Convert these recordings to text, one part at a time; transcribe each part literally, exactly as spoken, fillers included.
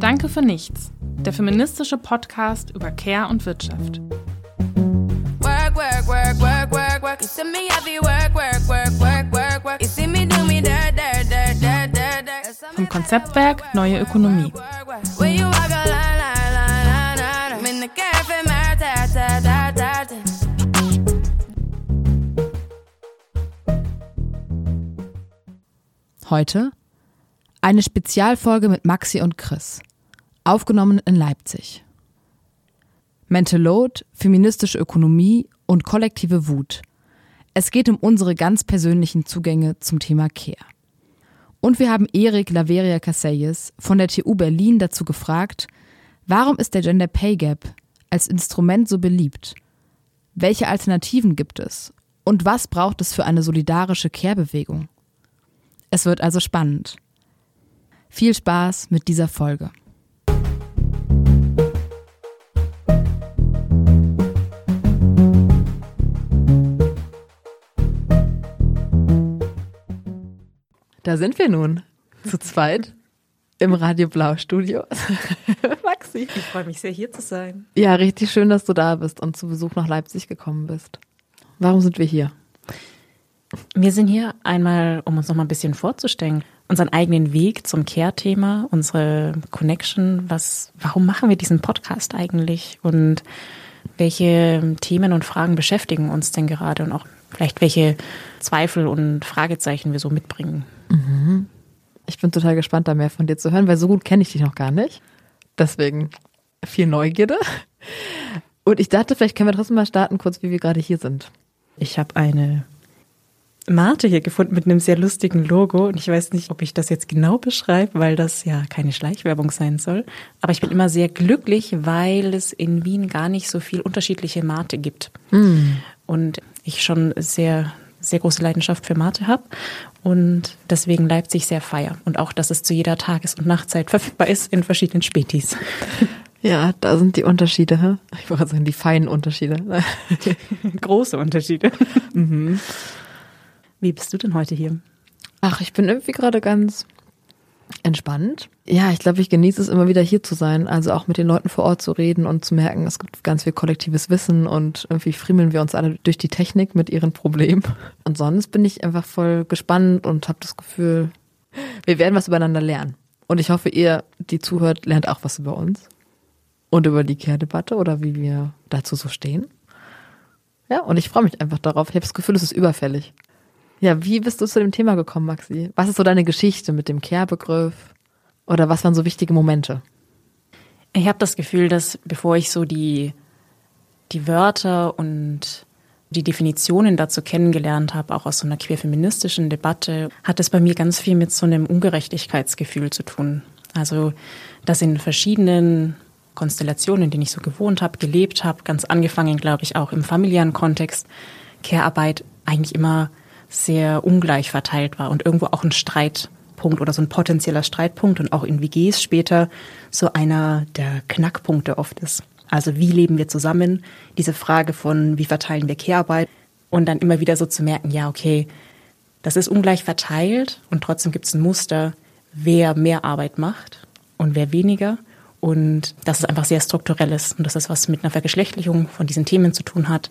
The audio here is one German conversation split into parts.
Danke für nichts, der feministische Podcast über Care und Wirtschaft. Work, work, work, work, work, work. You see me heavy work, work, work, work, work, work. You see me do me dirt, dirt, dirt, dirt, dirt, dirt. Vom Konzeptwerk Neue Ökonomie. When you walk a line, line, line, line, line. I'm in the cafe, my ta, ta, ta, ta, ta. Heute eine Spezialfolge mit Maxi und Chris, aufgenommen in Leipzig. Mental Load, feministische Ökonomie und kollektive Wut. Es geht um unsere ganz persönlichen Zugänge zum Thema Care. Und wir haben Erik Laveria Caselles von der T U Berlin dazu gefragt, warum ist der Gender Pay Gap als Instrument so beliebt? Welche Alternativen gibt es? Und was braucht es für eine solidarische Care-Bewegung? Es wird also spannend. Viel Spaß mit dieser Folge. Da sind wir nun, zu zweit, im Radio Blau Studio. Maxi. Ich freue mich sehr, hier zu sein. Ja, richtig schön, dass du da bist und zu Besuch nach Leipzig gekommen bist. Warum sind wir hier? Wir sind hier einmal, um uns noch mal ein bisschen vorzustellen, unseren eigenen Weg zum Care-Thema, unsere Connection, was, warum machen wir diesen Podcast eigentlich und welche Themen und Fragen beschäftigen uns denn gerade und auch vielleicht welche Zweifel und Fragezeichen wir so mitbringen. Mhm. Ich bin total gespannt, da mehr von dir zu hören, weil so gut kenne ich dich noch gar nicht. Deswegen viel Neugierde. Und ich dachte, vielleicht können wir trotzdem mal starten, kurz wie wir gerade hier sind. Ich habe eine Mate hier gefunden mit einem sehr lustigen Logo und ich weiß nicht, ob ich das jetzt genau beschreibe, weil das ja keine Schleichwerbung sein soll. Aber ich bin immer sehr glücklich, weil es in Wien gar nicht so viel unterschiedliche Mate gibt. Mm. Und ich schon sehr, sehr große Leidenschaft für Mate habe und deswegen Leipzig sehr feier. Und auch, dass es zu jeder Tages- und Nachtzeit verfügbar ist in verschiedenen Spätis. Ja, da sind die Unterschiede. Ich wollte sagen, die feinen Unterschiede. Große Unterschiede. Mhm. Wie bist du denn heute hier? Ach, ich bin irgendwie gerade ganz entspannt. Ja, ich glaube, ich genieße es immer wieder hier zu sein, also auch mit den Leuten vor Ort zu reden und zu merken, es gibt ganz viel kollektives Wissen und irgendwie friemeln wir uns alle durch die Technik mit ihren Problemen. Und sonst bin ich einfach voll gespannt und habe das Gefühl, wir werden was übereinander lernen. Und ich hoffe, ihr, die zuhört, lernt auch was über uns und über die Care-Debatte oder wie wir dazu so stehen. Ja, und ich freue mich einfach darauf. Ich habe das Gefühl, es ist überfällig. Ja, wie bist du zu dem Thema gekommen, Maxi? Was ist so deine Geschichte mit dem Care-Begriff? Oder was waren so wichtige Momente? Ich habe das Gefühl, dass bevor ich so die, die Wörter und die Definitionen dazu kennengelernt habe, auch aus so einer queerfeministischen Debatte, hat es bei mir ganz viel mit so einem Ungerechtigkeitsgefühl zu tun. Also, dass in verschiedenen Konstellationen, in denen ich so gewohnt habe, gelebt habe, ganz angefangen, glaube ich, auch im familiären Kontext, Care-Arbeit eigentlich immer sehr ungleich verteilt war und irgendwo auch ein Streitpunkt oder so ein potenzieller Streitpunkt und auch in W Gs später so einer der Knackpunkte oft ist. Also wie leben wir zusammen? Diese Frage von, wie verteilen wir Care-Arbeit? Und dann immer wieder so zu merken, ja, okay, das ist ungleich verteilt und trotzdem gibt es ein Muster, wer mehr Arbeit macht und wer weniger. Und das ist einfach sehr strukturell ist und das ist was mit einer Vergeschlechtlichung von diesen Themen zu tun hat.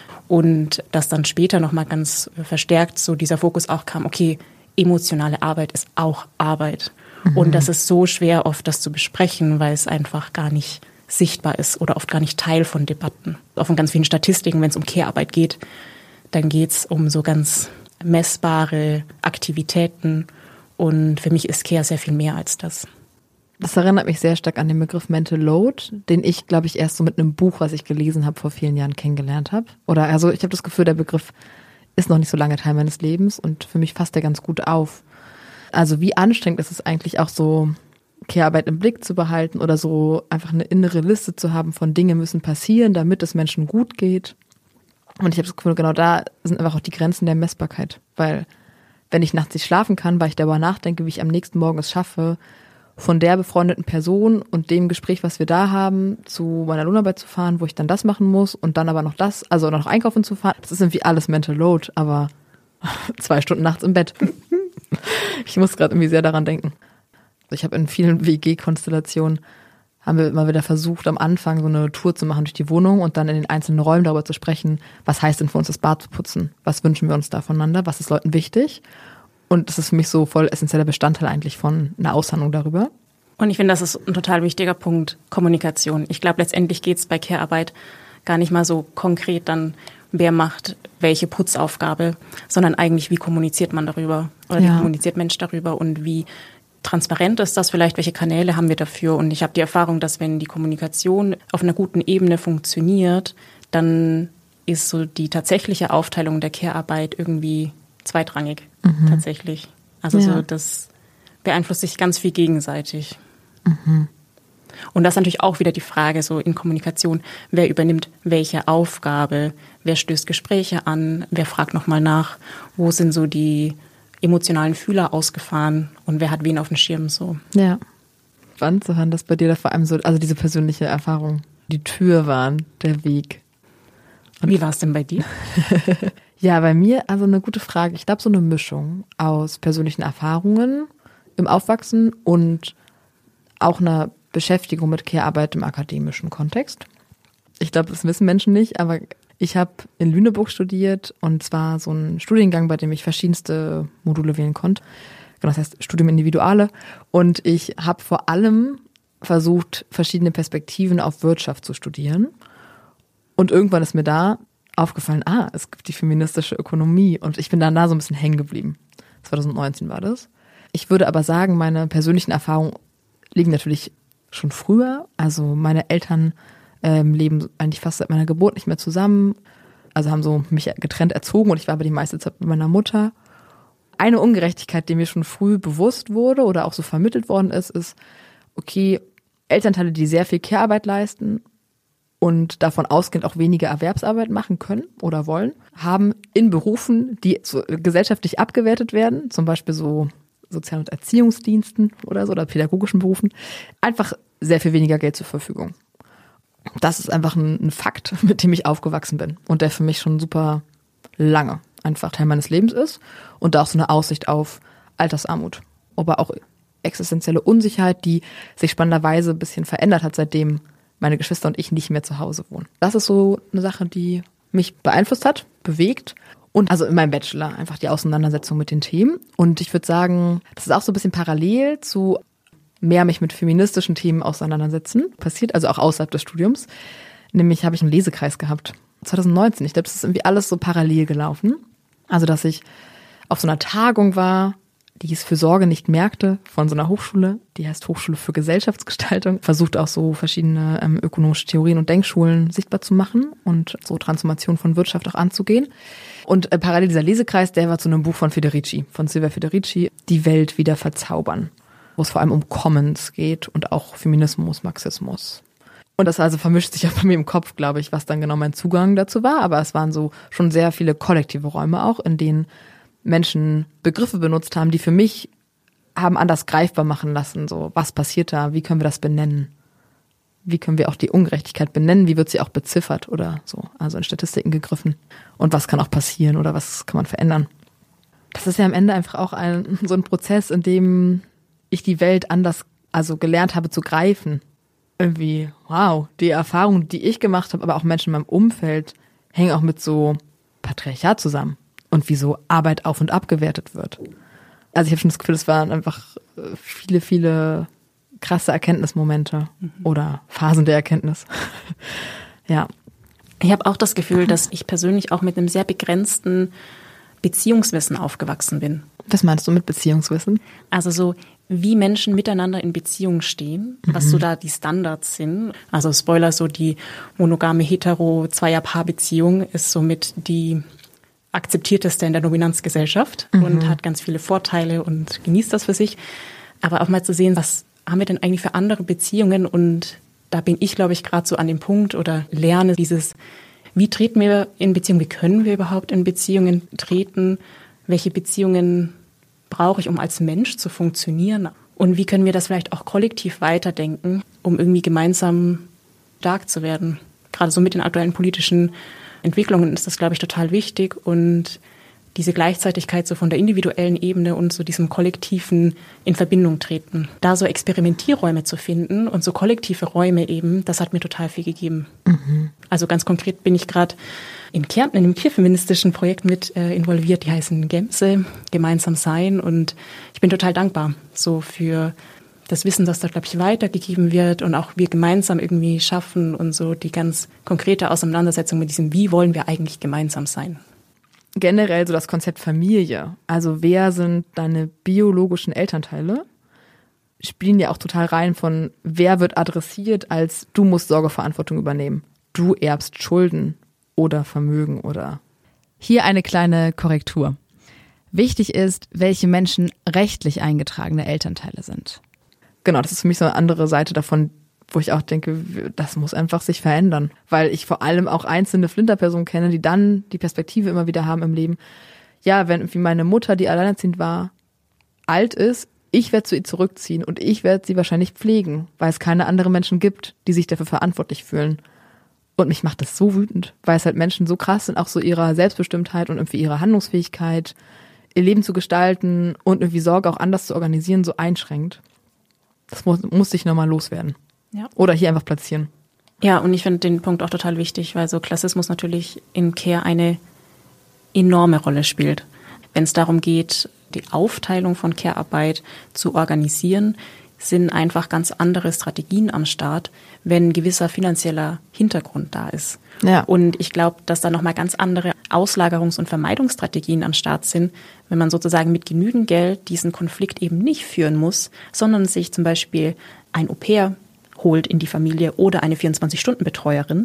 Und dass dann später nochmal ganz verstärkt so dieser Fokus auch kam, okay, emotionale Arbeit ist auch Arbeit. Mhm. Und das ist so schwer oft, das zu besprechen, weil es einfach gar nicht sichtbar ist oder oft gar nicht Teil von Debatten. Auch von ganz vielen Statistiken, wenn es um Care-Arbeit geht, dann geht es um so ganz messbare Aktivitäten. Und für mich ist Care sehr viel mehr als das. Das erinnert mich sehr stark an den Begriff Mental Load, den ich, glaube ich, erst so mit einem Buch, was ich gelesen habe, vor vielen Jahren kennengelernt habe. Oder also ich habe das Gefühl, der Begriff ist noch nicht so lange Teil meines Lebens und für mich fasst er ganz gut auf. Also wie anstrengend ist es eigentlich auch so, Care-Arbeit im Blick zu behalten oder so einfach eine innere Liste zu haben von Dinge müssen passieren, damit es Menschen gut geht. Und ich habe das Gefühl, genau da sind einfach auch die Grenzen der Messbarkeit. Weil wenn ich nachts nicht schlafen kann, weil ich darüber nachdenke, wie ich am nächsten Morgen es schaffe, von der befreundeten Person und dem Gespräch, was wir da haben, zu meiner Lohnarbeit zu fahren, wo ich dann das machen muss und dann aber noch das, also noch einkaufen zu fahren. Das ist irgendwie alles Mental Load, aber zwei Stunden nachts im Bett. Ich muss gerade irgendwie sehr daran denken. Ich habe in vielen W G-Konstellationen haben wir immer wieder versucht, am Anfang so eine Tour zu machen durch die Wohnung und dann in den einzelnen Räumen darüber zu sprechen, was heißt denn für uns das Bad zu putzen? Was wünschen wir uns da voneinander? Was ist Leuten wichtig? Und das ist für mich so voll essentieller Bestandteil eigentlich von einer Aushandlung darüber. Und ich finde, das ist ein total wichtiger Punkt, Kommunikation. Ich glaube, letztendlich geht es bei Care-Arbeit gar nicht mal so konkret dann, wer macht welche Putzaufgabe, sondern eigentlich, wie kommuniziert man darüber? Oder Ja. wie kommuniziert Mensch darüber und wie transparent ist das vielleicht, welche Kanäle haben wir dafür? Und ich habe die Erfahrung, dass wenn die Kommunikation auf einer guten Ebene funktioniert, dann ist so die tatsächliche Aufteilung der Care-Arbeit irgendwie zweitrangig, mhm. tatsächlich. Also Ja. so, das beeinflusst sich ganz viel gegenseitig. Mhm. Und das ist natürlich auch wieder die Frage so in Kommunikation, wer übernimmt welche Aufgabe, wer stößt Gespräche an, wer fragt nochmal nach, wo sind so die emotionalen Fühler ausgefahren und wer hat wen auf dem Schirm so. Ja. Spannend zu hören, dass bei dir da vor allem so, also diese persönliche Erfahrung, die Tür waren, der Weg. Und wie war es denn bei dir? Ja, bei mir, also eine gute Frage. Ich glaube, so eine Mischung aus persönlichen Erfahrungen im Aufwachsen und auch einer Beschäftigung mit Care-Arbeit im akademischen Kontext. Ich glaube, das wissen Menschen nicht, aber ich habe in Lüneburg studiert und zwar so einen Studiengang, bei dem ich verschiedenste Module wählen konnte. Das heißt Studium Individuale. Und ich habe vor allem versucht, verschiedene Perspektiven auf Wirtschaft zu studieren. Und irgendwann ist mir da aufgefallen, ah, es gibt die feministische Ökonomie. Und ich bin dann da so ein bisschen hängen geblieben. zwanzig neunzehn war das. Ich würde aber sagen, meine persönlichen Erfahrungen liegen natürlich schon früher. Also meine Eltern ähm, leben eigentlich fast seit meiner Geburt nicht mehr zusammen. Also haben so mich getrennt erzogen und ich war aber die meiste Zeit mit meiner Mutter. Eine Ungerechtigkeit, die mir schon früh bewusst wurde oder auch so vermittelt worden ist, ist, okay, Elternteile, die sehr viel Care-Arbeit leisten und davon ausgehend auch weniger Erwerbsarbeit machen können oder wollen, haben in Berufen, die so gesellschaftlich abgewertet werden, zum Beispiel so Sozial- und Erziehungsdiensten oder so oder pädagogischen Berufen, einfach sehr viel weniger Geld zur Verfügung. Das ist einfach ein, ein Fakt, mit dem ich aufgewachsen bin und der für mich schon super lange einfach Teil meines Lebens ist und da auch so eine Aussicht auf Altersarmut, aber auch existenzielle Unsicherheit, die sich spannenderweise ein bisschen verändert hat, seitdem meine Geschwister und ich nicht mehr zu Hause wohnen. Das ist so eine Sache, die mich beeinflusst hat, bewegt und also in meinem Bachelor einfach die Auseinandersetzung mit den Themen. Und ich würde sagen, das ist auch so ein bisschen parallel zu mehr mich mit feministischen Themen auseinandersetzen. Passiert also auch außerhalb des Studiums. Nämlich habe ich einen Lesekreis gehabt. zwanzig neunzehn. Ich glaube, das ist irgendwie alles so parallel gelaufen. Also, dass ich auf so einer Tagung war, die hieß für Sorge nicht Märkte von so einer Hochschule. Die heißt Hochschule für Gesellschaftsgestaltung. Versucht auch so verschiedene ähm, ökonomische Theorien und Denkschulen sichtbar zu machen und so Transformation von Wirtschaft auch anzugehen. Und äh, parallel dieser Lesekreis, der war zu einem Buch von Federici, von Silvia Federici, Die Welt wieder verzaubern, wo es vor allem um Commons geht und auch Feminismus, Marxismus. Und das also vermischt sich auch bei mir im Kopf, glaube ich, was dann genau mein Zugang dazu war. Aber es waren so schon sehr viele kollektive Räume auch, in denen Menschen Begriffe benutzt haben, die für mich haben anders greifbar machen lassen. So, was passiert da? Wie können wir das benennen? Wie können wir auch die Ungerechtigkeit benennen? Wie wird sie auch beziffert oder so? Also in Statistiken gegriffen. Und was kann auch passieren oder was kann man verändern? Das ist ja am Ende einfach auch ein, so ein Prozess, in dem ich die Welt anders, also gelernt habe zu greifen. Irgendwie, wow, die Erfahrungen, die ich gemacht habe, aber auch Menschen in meinem Umfeld, hängen auch mit so Patriarchat zusammen und wie so Arbeit auf- und abgewertet wird. Also ich habe schon das Gefühl, es waren einfach viele, viele krasse Erkenntnismomente mhm. oder Phasen der Erkenntnis. Ja. Ich habe auch das Gefühl, dass ich persönlich auch mit einem sehr begrenzten Beziehungswissen aufgewachsen bin. Was meinst du mit Beziehungswissen? Also so, wie Menschen miteinander in Beziehung stehen, mhm. was so da die Standards sind. Also Spoiler, so die monogame hetero-Zweier-Paar-Beziehung ist somit die akzeptierteste in der Dominanzgesellschaft mhm. und hat ganz viele Vorteile und genießt das für sich. Aber auch mal zu sehen, was haben wir denn eigentlich für andere Beziehungen? Und da bin ich, glaube ich, gerade so an dem Punkt oder lerne dieses, wie treten wir in Beziehungen, wie können wir überhaupt in Beziehungen treten? Welche Beziehungen brauche ich, um als Mensch zu funktionieren? Und wie können wir das vielleicht auch kollektiv weiterdenken, um irgendwie gemeinsam stark zu werden? Gerade so mit den aktuellen politischen Entwicklungen ist das, glaube ich, total wichtig. Und diese Gleichzeitigkeit so von der individuellen Ebene und so diesem Kollektiven in Verbindung treten. Da so Experimentierräume zu finden und so kollektive Räume eben, das hat mir total viel gegeben. Mhm. Also ganz konkret bin ich gerade in Kärnten in einem queerfeministischen Projekt mit äh, involviert, die heißen Gemse, Gemeinsam Sein, und ich bin total dankbar so für das Wissen, das da, glaube ich, weitergegeben wird und auch wir gemeinsam irgendwie schaffen und so die ganz konkrete Auseinandersetzung mit diesem, wie wollen wir eigentlich gemeinsam sein. Generell so das Konzept Familie, also wer sind deine biologischen Elternteile, spielen ja auch total rein von, wer wird adressiert als du musst Sorgeverantwortung übernehmen, du erbst Schulden oder Vermögen oder... Hier eine kleine Korrektur. Wichtig ist, welche Menschen rechtlich eingetragene Elternteile sind. Genau, das ist für mich so eine andere Seite davon, wo ich auch denke, das muss einfach sich verändern. Weil ich vor allem auch einzelne Flinterpersonen kenne, die dann die Perspektive immer wieder haben im Leben. Ja, wenn irgendwie meine Mutter, die alleinerziehend war, alt ist, ich werde zu ihr zurückziehen und ich werde sie wahrscheinlich pflegen, weil es keine anderen Menschen gibt, die sich dafür verantwortlich fühlen. Und mich macht das so wütend, weil es halt Menschen so krass sind, auch so ihrer Selbstbestimmtheit und irgendwie ihrer Handlungsfähigkeit, ihr Leben zu gestalten und irgendwie Sorge auch anders zu organisieren, so einschränkt. Das muss, muss ich nochmal loswerden. Ja. Oder hier einfach platzieren. Ja, und ich finde den Punkt auch total wichtig, weil so Klassismus natürlich in Care eine enorme Rolle spielt. Wenn es darum geht, die Aufteilung von Care-Arbeit zu organisieren, sind einfach ganz andere Strategien am Start, wenn gewisser finanzieller Hintergrund da ist. Ja. Und ich glaube, dass da nochmal ganz andere Auslagerungs- und Vermeidungsstrategien am Start sind, wenn man sozusagen mit genügend Geld diesen Konflikt eben nicht führen muss, sondern sich zum Beispiel ein Au-pair holt in die Familie oder eine vierundzwanzig-Stunden-Betreuerin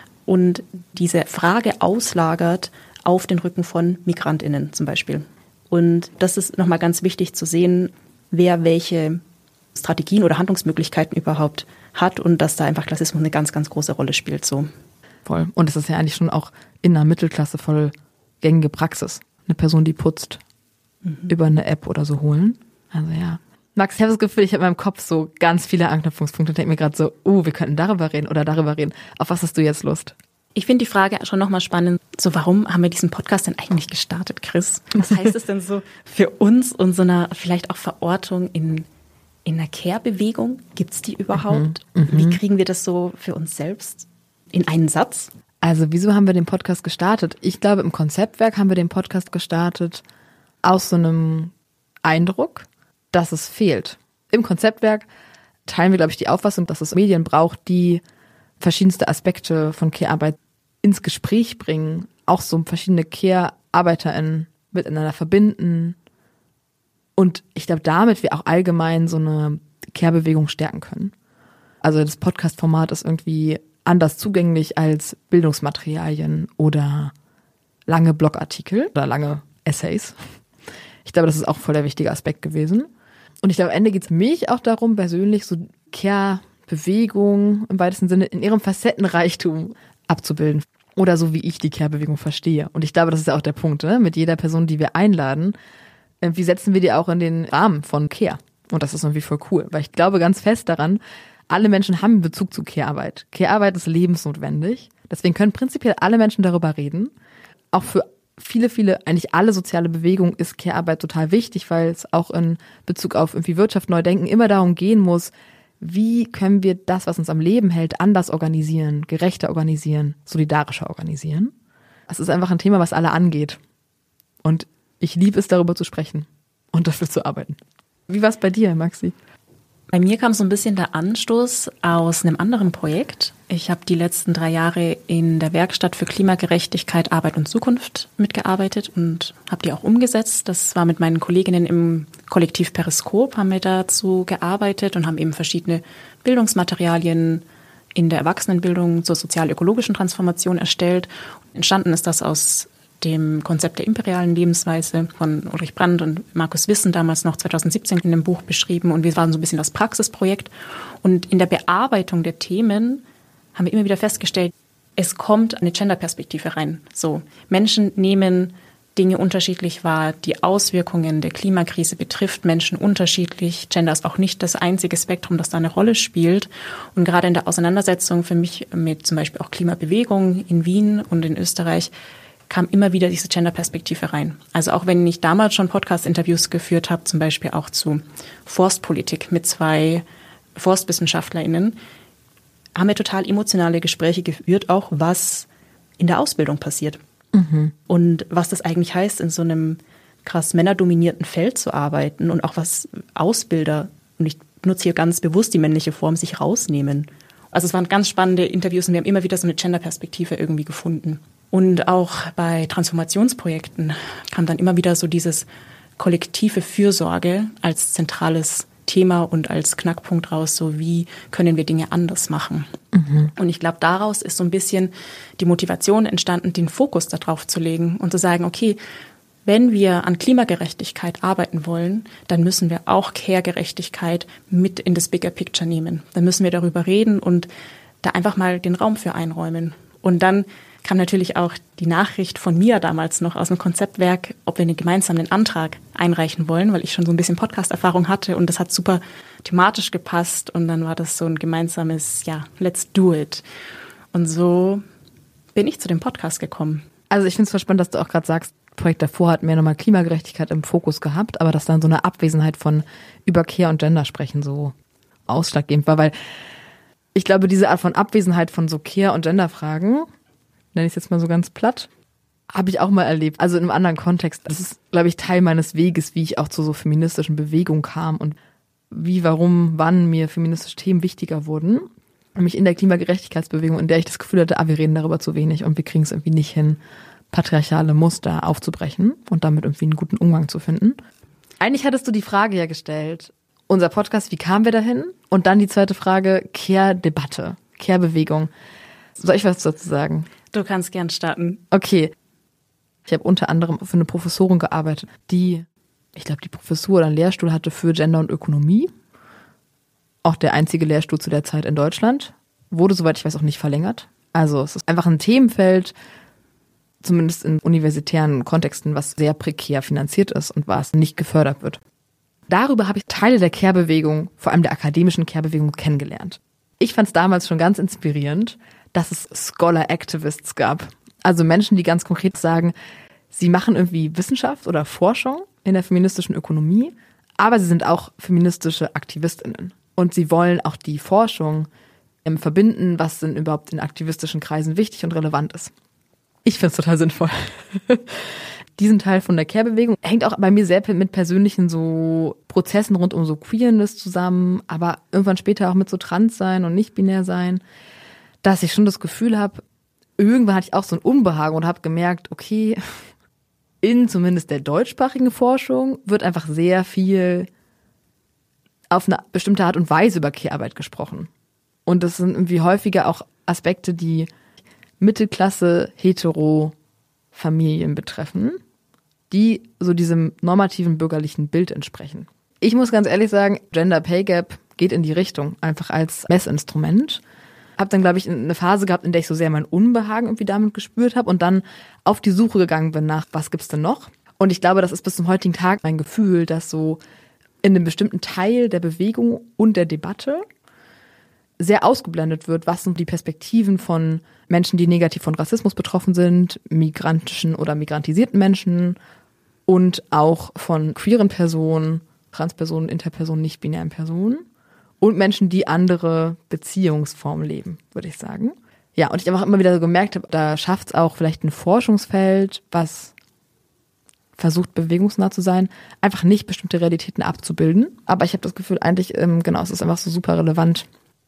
und diese Frage auslagert auf den Rücken von MigrantInnen zum Beispiel. Und das ist nochmal ganz wichtig zu sehen, wer welche Strategien oder Handlungsmöglichkeiten überhaupt hat und dass da einfach Klassismus eine ganz, ganz große Rolle spielt. So. Voll. Und es ist ja eigentlich schon auch in der Mittelklasse voll gängige Praxis. Eine Person, die putzt, mhm. über eine App oder so holen. Also ja. Max, ich habe das Gefühl, ich habe in meinem Kopf so ganz viele Anknüpfungspunkte und denke mir gerade so, uh, wir könnten darüber reden oder darüber reden. Auf was hast du jetzt Lust? Ich finde die Frage schon nochmal spannend. So, warum haben wir diesen Podcast denn eigentlich gestartet, Chris? Was heißt es denn so für uns und so eine vielleicht auch Verortung in, in einer Care-Bewegung? Gibt es die überhaupt? Mhm, Wie kriegen wir das so für uns selbst in einen Satz? Also, wieso haben wir den Podcast gestartet? Ich glaube, im Konzeptwerk haben wir den Podcast gestartet aus so einem Eindruck, dass es fehlt. Im Konzeptwerk teilen wir, glaube ich, die Auffassung, dass es Medien braucht, die verschiedenste Aspekte von Care-Arbeit ins Gespräch bringen, auch so verschiedene Care-ArbeiterInnen miteinander verbinden und ich glaube, damit wir auch allgemein so eine Care-Bewegung stärken können. Also das Podcast-Format ist irgendwie anders zugänglich als Bildungsmaterialien oder lange Blogartikel oder lange Essays. Ich glaube, das ist auch voll der wichtige Aspekt gewesen. Und ich glaube, am Ende geht es mich auch darum, persönlich so Care-Bewegung im weitesten Sinne in ihrem Facettenreichtum abzubilden. Oder so, wie ich die Care-Bewegung verstehe. Und ich glaube, das ist ja auch der Punkt, ne? Mit jeder Person, die wir einladen, wie setzen wir die auch in den Rahmen von Care? Und das ist irgendwie voll cool, weil ich glaube ganz fest daran, alle Menschen haben einen Bezug zu Care-Arbeit. Care-Arbeit ist lebensnotwendig. Deswegen können prinzipiell alle Menschen darüber reden. Auch für viele, viele, eigentlich alle soziale Bewegungen ist Care-Arbeit total wichtig, weil es auch in Bezug auf irgendwie Wirtschaft neu denken immer darum gehen muss, wie können wir das, was uns am Leben hält, anders organisieren, gerechter organisieren, solidarischer organisieren. Es ist einfach ein Thema, was alle angeht. Und ich liebe es, darüber zu sprechen und dafür zu arbeiten. Wie war es bei dir, Maxi? Bei mir kam so ein bisschen der Anstoß aus einem anderen Projekt. Ich habe die letzten drei Jahre in der Werkstatt für Klimagerechtigkeit, Arbeit und Zukunft mitgearbeitet und habe die auch umgesetzt. Das war mit meinen Kolleginnen im Kollektiv Periskop, haben wir dazu gearbeitet und haben eben verschiedene Bildungsmaterialien in der Erwachsenenbildung zur sozial-ökologischen Transformation erstellt. Entstanden ist das aus dem Konzept der imperialen Lebensweise von Ulrich Brandt und Markus Wissen, damals noch zwanzig siebzehn in dem Buch beschrieben. Und wir waren so ein bisschen das Praxisprojekt. Und in der Bearbeitung der Themen haben wir immer wieder festgestellt, es kommt eine Gender-Perspektive rein. So, Menschen nehmen Dinge unterschiedlich wahr. Die Auswirkungen der Klimakrise betrifft Menschen unterschiedlich. Gender ist auch nicht das einzige Spektrum, das da eine Rolle spielt. Und gerade in der Auseinandersetzung für mich mit zum Beispiel auch Klimabewegung in Wien und in Österreich kam immer wieder diese Gender-Perspektive rein. Also auch wenn ich damals schon Podcast-Interviews geführt habe, zum Beispiel auch zu Forstpolitik mit zwei ForstwissenschaftlerInnen, haben wir total emotionale Gespräche geführt, auch was in der Ausbildung passiert. Mhm. Und was das eigentlich heißt, in so einem krass männerdominierten Feld zu arbeiten und auch was Ausbilder, und ich nutze hier ganz bewusst die männliche Form, sich rausnehmen. Also es waren ganz spannende Interviews und wir haben immer wieder so eine Gender-Perspektive irgendwie gefunden. Und auch bei Transformationsprojekten kam dann immer wieder so dieses kollektive Fürsorge als zentrales Thema und als Knackpunkt raus, so wie können wir Dinge anders machen. Mhm. Und ich glaube, daraus ist so ein bisschen die Motivation entstanden, den Fokus darauf zu legen und zu sagen, okay, wenn wir an Klimagerechtigkeit arbeiten wollen, dann müssen wir auch Care-Gerechtigkeit mit in das Bigger Picture nehmen. Dann müssen wir darüber reden und da einfach mal den Raum für einräumen. Und dann kam natürlich auch die Nachricht von mir damals noch aus dem Konzeptwerk, ob wir einen gemeinsamen Antrag einreichen wollen, weil ich schon so ein bisschen Podcast-Erfahrung hatte und das hat super thematisch gepasst und dann war das so ein gemeinsames, ja, let's do it. Und so bin ich zu dem Podcast gekommen. Also ich finde es voll spannend, dass du auch gerade sagst, das Projekt davor hat mehr nochmal Klimagerechtigkeit im Fokus gehabt, aber dass dann so eine Abwesenheit von über Care und Gender sprechen so ausschlaggebend war, weil ich glaube, diese Art von Abwesenheit von so Care- und Gender-Fragen, nenne ich es jetzt mal so ganz platt, habe ich auch mal erlebt. Also in einem anderen Kontext. Das ist, glaube ich, Teil meines Weges, wie ich auch zu so feministischen Bewegungen kam und wie, warum, wann mir feministische Themen wichtiger wurden. Nämlich in der Klimagerechtigkeitsbewegung, in der ich das Gefühl hatte, ah, wir reden darüber zu wenig und wir kriegen es irgendwie nicht hin, patriarchale Muster aufzubrechen und damit irgendwie einen guten Umgang zu finden. Eigentlich hattest du die Frage ja gestellt, unser Podcast, wie kamen wir dahin? Und dann die zweite Frage, Care-Debatte, Care-Bewegung. Soll ich was dazu sagen? Du kannst gern starten. Okay. Ich habe unter anderem für eine Professorin gearbeitet, die, ich glaube, die Professur oder einen Lehrstuhl hatte für Gender und Ökonomie. Auch der einzige Lehrstuhl zu der Zeit in Deutschland. Wurde, soweit ich weiß, auch nicht verlängert. Also es ist einfach ein Themenfeld, zumindest in universitären Kontexten, was sehr prekär finanziert ist und was nicht gefördert wird. Darüber habe ich Teile der Care-Bewegung, vor allem der akademischen Care-Bewegung, kennengelernt. Ich fand es damals schon ganz inspirierend, dass es Scholar-Activists gab. Also Menschen, die ganz konkret sagen, sie machen irgendwie Wissenschaft oder Forschung in der feministischen Ökonomie, aber sie sind auch feministische AktivistInnen. Und sie wollen auch die Forschung ähm, verbinden, was denn überhaupt in aktivistischen Kreisen wichtig und relevant ist. Ich finde es total sinnvoll. Diesen Teil von der Care-Bewegung hängt auch bei mir sehr mit persönlichen so Prozessen rund um so Queerness zusammen, aber irgendwann später auch mit so Trans-Sein und nicht-binär sein, dass ich schon das Gefühl habe, irgendwann hatte ich auch so ein Unbehagen und habe gemerkt, okay, in zumindest der deutschsprachigen Forschung wird einfach sehr viel auf eine bestimmte Art und Weise über Care-Arbeit gesprochen. Und das sind irgendwie häufiger auch Aspekte, die Mittelklasse, hetero Familien betreffen, die so diesem normativen bürgerlichen Bild entsprechen. Ich muss ganz ehrlich sagen, Gender Pay Gap geht in die Richtung, einfach als Messinstrument. Hab dann, glaube ich, eine Phase gehabt, in der ich so sehr mein Unbehagen irgendwie damit gespürt habe und dann auf die Suche gegangen bin nach, was gibt's denn noch? Und ich glaube, das ist bis zum heutigen Tag mein Gefühl, dass so in einem bestimmten Teil der Bewegung und der Debatte sehr ausgeblendet wird, was sind die Perspektiven von Menschen, die negativ von Rassismus betroffen sind, migrantischen oder migrantisierten Menschen und auch von queeren Personen, Transpersonen, Interpersonen, nicht-binären Personen und Menschen, die andere Beziehungsformen leben, würde ich sagen. Ja, und ich einfach immer wieder so gemerkt habe, da schafft es auch vielleicht ein Forschungsfeld, was versucht, bewegungsnah zu sein, einfach nicht bestimmte Realitäten abzubilden. Aber ich habe das Gefühl, eigentlich, ähm, genau, es ist einfach so super relevant.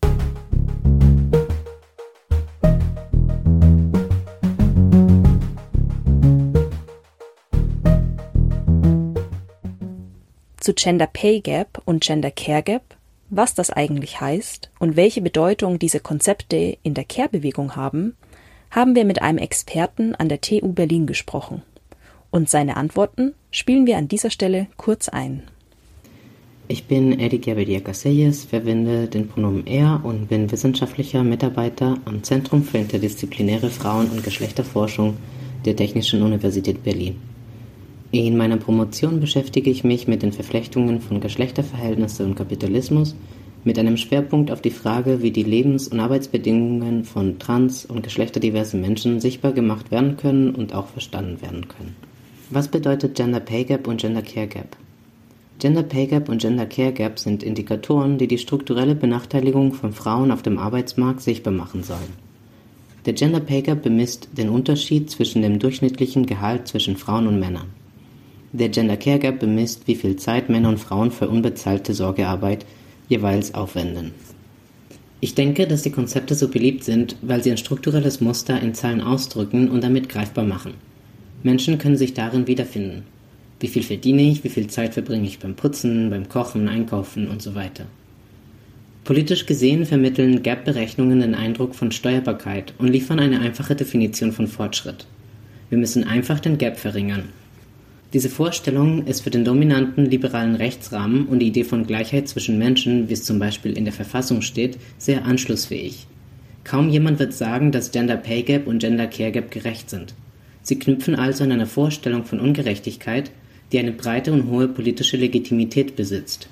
Zu Gender Pay Gap und Gender Care Gap, was das eigentlich heißt und welche Bedeutung diese Konzepte in der Care-Bewegung haben, haben wir mit einem Experten an der T U Berlin gesprochen. Und seine Antworten spielen wir an dieser Stelle kurz ein. Ich bin Eric Yabedia-Casellas, verwende den Pronomen er und bin wissenschaftlicher Mitarbeiter am Zentrum für interdisziplinäre Frauen- und Geschlechterforschung der Technischen Universität Berlin. In meiner Promotion beschäftige ich mich mit den Verflechtungen von Geschlechterverhältnissen und Kapitalismus mit einem Schwerpunkt auf die Frage, wie die Lebens- und Arbeitsbedingungen von trans- und geschlechterdiversen Menschen sichtbar gemacht werden können und auch verstanden werden können. Was bedeutet Gender Pay Gap und Gender Care Gap? Gender Pay Gap und Gender Care Gap sind Indikatoren, die die strukturelle Benachteiligung von Frauen auf dem Arbeitsmarkt sichtbar machen sollen. Der Gender Pay Gap bemisst den Unterschied zwischen dem durchschnittlichen Gehalt zwischen Frauen und Männern. Der Gender Care Gap bemisst, wie viel Zeit Männer und Frauen für unbezahlte Sorgearbeit jeweils aufwenden. Ich denke, dass die Konzepte so beliebt sind, weil sie ein strukturelles Muster in Zahlen ausdrücken und damit greifbar machen. Menschen können sich darin wiederfinden. Wie viel verdiene ich, wie viel Zeit verbringe ich beim Putzen, beim Kochen, Einkaufen und so weiter. Politisch gesehen vermitteln Gap-Berechnungen den Eindruck von Steuerbarkeit und liefern eine einfache Definition von Fortschritt. Wir müssen einfach den Gap verringern. Diese Vorstellung ist für den dominanten liberalen Rechtsrahmen und die Idee von Gleichheit zwischen Menschen, wie es zum Beispiel in der Verfassung steht, sehr anschlussfähig. Kaum jemand wird sagen, dass Gender Pay Gap und Gender Care Gap gerecht sind. Sie knüpfen also an einer Vorstellung von Ungerechtigkeit, die eine breite und hohe politische Legitimität besitzt.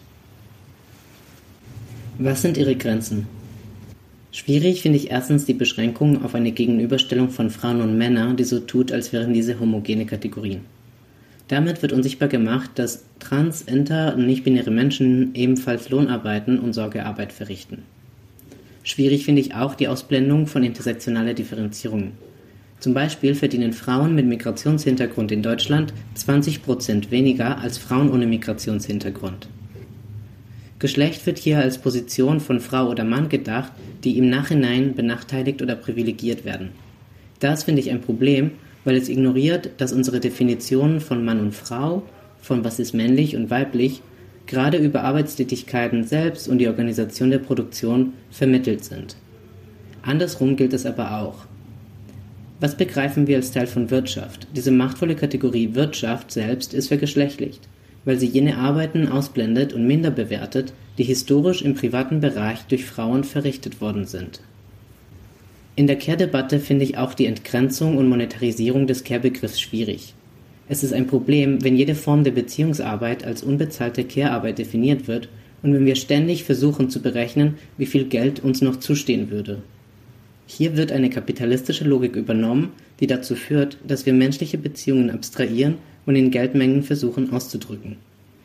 Was sind ihre Grenzen? Schwierig finde ich erstens die Beschränkung auf eine Gegenüberstellung von Frauen und Männern, die so tut, als wären diese homogene Kategorien. Damit wird unsichtbar gemacht, dass trans-, inter- und nicht-binäre Menschen ebenfalls Lohnarbeiten und Sorgearbeit verrichten. Schwierig finde ich auch die Ausblendung von intersektionaler Differenzierung. Zum Beispiel verdienen Frauen mit Migrationshintergrund in Deutschland zwanzig Prozent weniger als Frauen ohne Migrationshintergrund. Geschlecht wird hier als Position von Frau oder Mann gedacht, die im Nachhinein benachteiligt oder privilegiert werden. Das finde ich ein Problem, weil es ignoriert, dass unsere Definitionen von Mann und Frau, von was ist männlich und weiblich, gerade über Arbeitstätigkeiten selbst und die Organisation der Produktion vermittelt sind. Andersrum gilt es aber auch. Was begreifen wir als Teil von Wirtschaft? Diese machtvolle Kategorie Wirtschaft selbst ist vergeschlechtlicht, weil sie jene Arbeiten ausblendet und minder bewertet, die historisch im privaten Bereich durch Frauen verrichtet worden sind. In der Care-Debatte finde ich auch die Entgrenzung und Monetarisierung des Care-Begriffs schwierig. Es ist ein Problem, wenn jede Form der Beziehungsarbeit als unbezahlte Care-Arbeit definiert wird und wenn wir ständig versuchen zu berechnen, wie viel Geld uns noch zustehen würde. Hier wird eine kapitalistische Logik übernommen, die dazu führt, dass wir menschliche Beziehungen abstrahieren und in Geldmengen versuchen auszudrücken.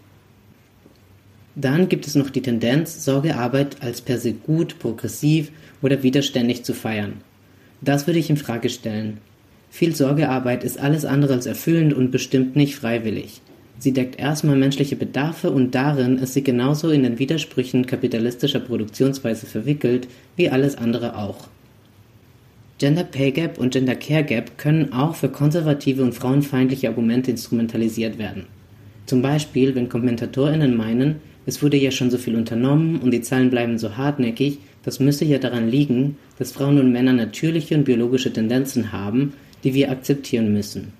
Dann gibt es noch die Tendenz, Sorgearbeit als per se gut, progressiv oder widerständig zu feiern. Das würde ich in Frage stellen. Viel Sorgearbeit ist alles andere als erfüllend und bestimmt nicht freiwillig. Sie deckt erstmal menschliche Bedarfe und darin ist sie genauso in den Widersprüchen kapitalistischer Produktionsweise verwickelt wie alles andere auch. Gender Pay Gap und Gender Care Gap können auch für konservative und frauenfeindliche Argumente instrumentalisiert werden. Zum Beispiel, wenn KommentatorInnen meinen, es wurde ja schon so viel unternommen und die Zahlen bleiben so hartnäckig, das müsse ja daran liegen, dass Frauen und Männer natürliche und biologische Tendenzen haben, die wir akzeptieren müssen.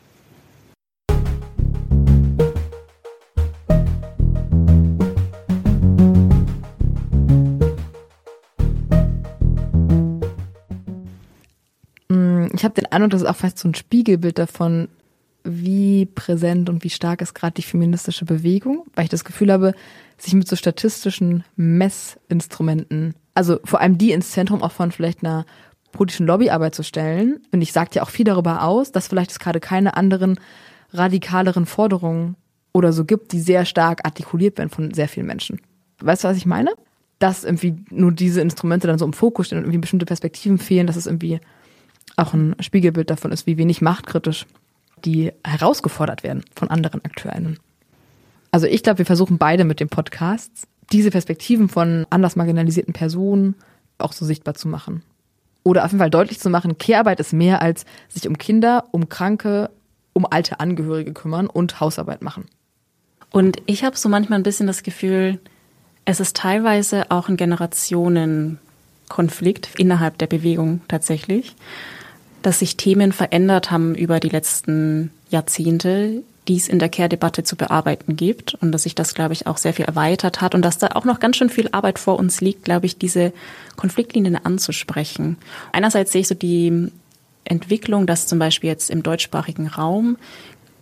Ich habe den Eindruck, das ist auch fast so ein Spiegelbild davon, wie präsent und wie stark ist gerade die feministische Bewegung, weil ich das Gefühl habe, sich mit so statistischen Messinstrumenten, also vor allem die ins Zentrum auch von vielleicht einer politischen Lobbyarbeit zu stellen. Und ich sage ja auch viel darüber aus, dass vielleicht es gerade keine anderen radikaleren Forderungen oder so gibt, die sehr stark artikuliert werden von sehr vielen Menschen. Weißt du, was ich meine? Dass irgendwie nur diese Instrumente dann so im Fokus stehen und irgendwie bestimmte Perspektiven fehlen, dass es irgendwie auch ein Spiegelbild davon ist, wie wenig machtkritisch die herausgefordert werden von anderen AkteurInnen. Also ich glaube, wir versuchen beide mit dem Podcast, diese Perspektiven von anders marginalisierten Personen auch so sichtbar zu machen. Oder auf jeden Fall deutlich zu machen, Care-Arbeit ist mehr als sich um Kinder, um Kranke, um alte Angehörige kümmern und Hausarbeit machen. Und ich habe so manchmal ein bisschen das Gefühl, es ist teilweise auch ein Generationenkonflikt innerhalb der Bewegung tatsächlich, dass sich Themen verändert haben über die letzten Jahrzehnte, die es in der Care-Debatte zu bearbeiten gibt und dass sich das, glaube ich, auch sehr viel erweitert hat und dass da auch noch ganz schön viel Arbeit vor uns liegt, glaube ich, diese Konfliktlinien anzusprechen. Einerseits sehe ich so die Entwicklung, dass zum Beispiel jetzt im deutschsprachigen Raum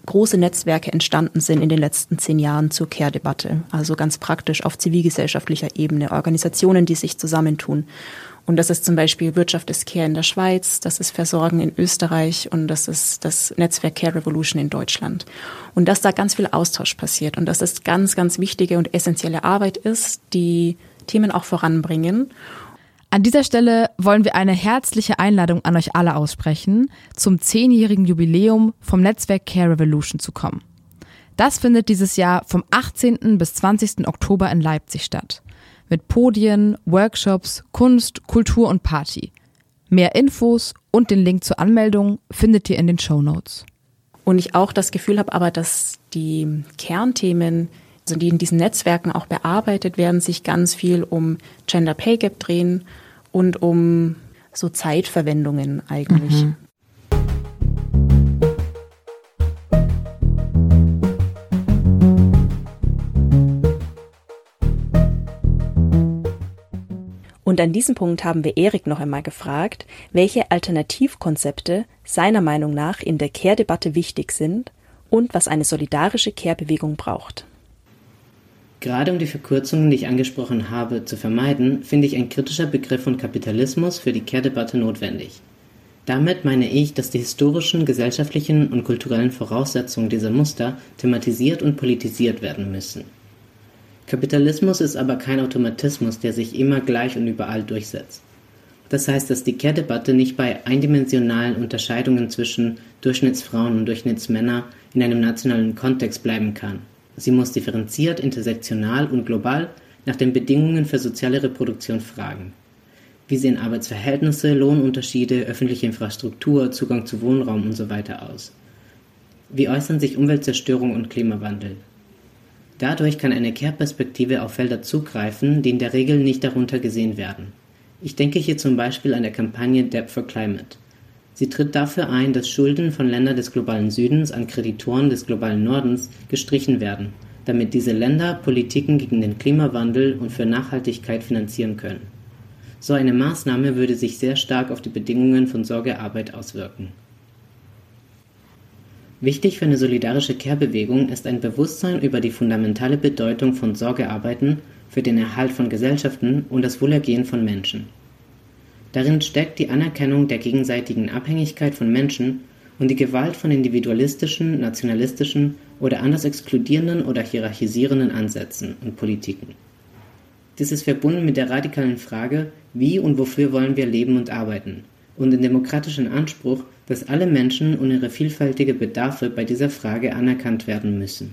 große Netzwerke entstanden sind in den letzten zehn Jahren zur Care-Debatte. Also ganz praktisch auf zivilgesellschaftlicher Ebene, Organisationen, die sich zusammentun. Und das ist zum Beispiel Wirtschaft ist Care in der Schweiz, das ist Versorgen in Österreich und das ist das Netzwerk Care Revolution in Deutschland. Und dass da ganz viel Austausch passiert und dass das ganz, ganz wichtige und essentielle Arbeit ist, die Themen auch voranbringen. An dieser Stelle wollen wir eine herzliche Einladung an euch alle aussprechen, zum zehnjährigen Jubiläum vom Netzwerk Care Revolution zu kommen. Das findet dieses Jahr vom achtzehnten bis zwanzigsten Oktober in Leipzig statt. Mit Podien, Workshops, Kunst, Kultur und Party. Mehr Infos und den Link zur Anmeldung findet ihr in den Shownotes. Und ich auch das Gefühl habe aber, dass die Kernthemen, also die in diesen Netzwerken auch bearbeitet werden, sich ganz viel um Gender Pay Gap drehen und um so Zeitverwendungen eigentlich. Mhm. Und an diesem Punkt haben wir Erik noch einmal gefragt, welche Alternativkonzepte seiner Meinung nach in der Care-Debatte wichtig sind und was eine solidarische Care-Bewegung braucht. Gerade um die Verkürzungen, die ich angesprochen habe, zu vermeiden, finde ich ein kritischer Begriff von Kapitalismus für die Care-Debatte notwendig. Damit meine ich, dass die historischen, gesellschaftlichen und kulturellen Voraussetzungen dieser Muster thematisiert und politisiert werden müssen. Kapitalismus ist aber kein Automatismus, der sich immer gleich und überall durchsetzt. Das heißt, dass die Care-Debatte nicht bei eindimensionalen Unterscheidungen zwischen Durchschnittsfrauen und Durchschnittsmänner in einem nationalen Kontext bleiben kann. Sie muss differenziert, intersektional und global nach den Bedingungen für soziale Reproduktion fragen. Wie sehen Arbeitsverhältnisse, Lohnunterschiede, öffentliche Infrastruktur, Zugang zu Wohnraum und so weiter aus? Wie äußern sich Umweltzerstörung und Klimawandel? Dadurch kann eine Care-Perspektive auf Felder zugreifen, die in der Regel nicht darunter gesehen werden. Ich denke hier zum Beispiel an der Kampagne Debt for Climate. Sie tritt dafür ein, dass Schulden von Ländern des globalen Südens an Kreditoren des globalen Nordens gestrichen werden, damit diese Länder Politiken gegen den Klimawandel und für Nachhaltigkeit finanzieren können. So eine Maßnahme würde sich sehr stark auf die Bedingungen von Sorgearbeit auswirken. Wichtig für eine solidarische Care-Bewegung ist ein Bewusstsein über die fundamentale Bedeutung von Sorgearbeiten für den Erhalt von Gesellschaften und das Wohlergehen von Menschen. Darin steckt die Anerkennung der gegenseitigen Abhängigkeit von Menschen und die Gewalt von individualistischen, nationalistischen oder anders exkludierenden oder hierarchisierenden Ansätzen und Politiken. Dies ist verbunden mit der radikalen Frage, wie und wofür wollen wir leben und arbeiten, und den demokratischen Anspruch, dass alle Menschen und ihre vielfältigen Bedarfe bei dieser Frage anerkannt werden müssen.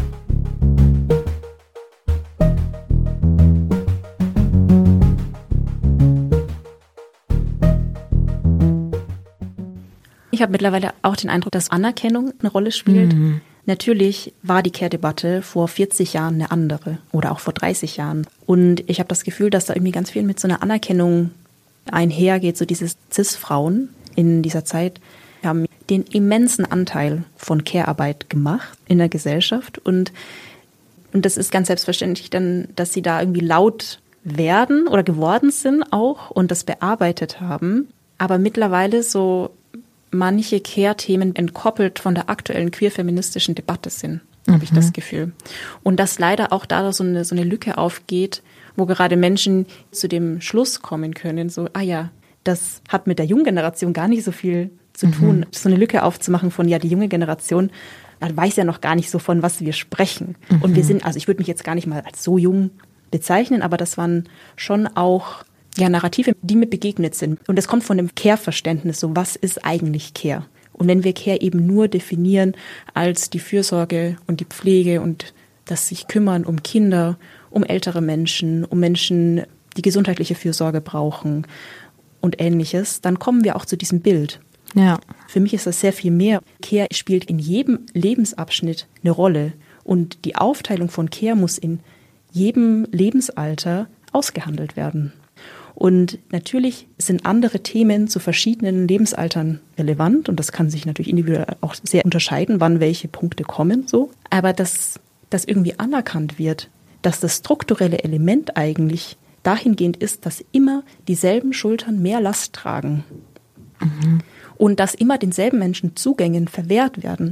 Ich habe mittlerweile auch den Eindruck, dass Anerkennung eine Rolle spielt. Mhm. Natürlich war die Care-Debatte vor vierzig Jahren eine andere oder auch vor dreißig Jahren. Und ich habe das Gefühl, dass da irgendwie ganz viel mit so einer Anerkennung einhergeht, so dieses Cis-Frauen in dieser Zeit haben den immensen Anteil von Care-Arbeit gemacht in der Gesellschaft. Und, und das ist ganz selbstverständlich dann, dass sie da irgendwie laut werden oder geworden sind auch und das bearbeitet haben. Aber mittlerweile so manche Care-Themen entkoppelt von der aktuellen queer-feministischen Debatte sind, mhm. habe ich das Gefühl. Und dass leider auch da so eine, so eine Lücke aufgeht, wo gerade Menschen zu dem Schluss kommen können, so, ah ja, das hat mit der jungen Generation gar nicht so viel zu tun. Mhm. So eine Lücke aufzumachen von, ja, die junge Generation weiß ja noch gar nicht so, von was wir sprechen. Mhm. Und wir sind, also ich würde mich jetzt gar nicht mal als so jung bezeichnen, aber das waren schon auch ja, Narrative, die mir begegnet sind. Und das kommt von dem Care-Verständnis, so was ist eigentlich Care? Und wenn wir Care eben nur definieren als die Fürsorge und die Pflege und das sich kümmern um Kinder, um ältere Menschen, um Menschen, die gesundheitliche Fürsorge brauchen und Ähnliches, dann kommen wir auch zu diesem Bild. Ja. Für mich ist das sehr viel mehr. Care spielt in jedem Lebensabschnitt eine Rolle. Und die Aufteilung von Care muss in jedem Lebensalter ausgehandelt werden. Und natürlich sind andere Themen zu verschiedenen Lebensaltern relevant. Und das kann sich natürlich individuell auch sehr unterscheiden, wann welche Punkte kommen. So. Aber dass das irgendwie anerkannt wird, dass das strukturelle Element eigentlich dahingehend ist, dass immer dieselben Schultern mehr Last tragen. Mhm. Und dass immer denselben Menschen Zugängen verwehrt werden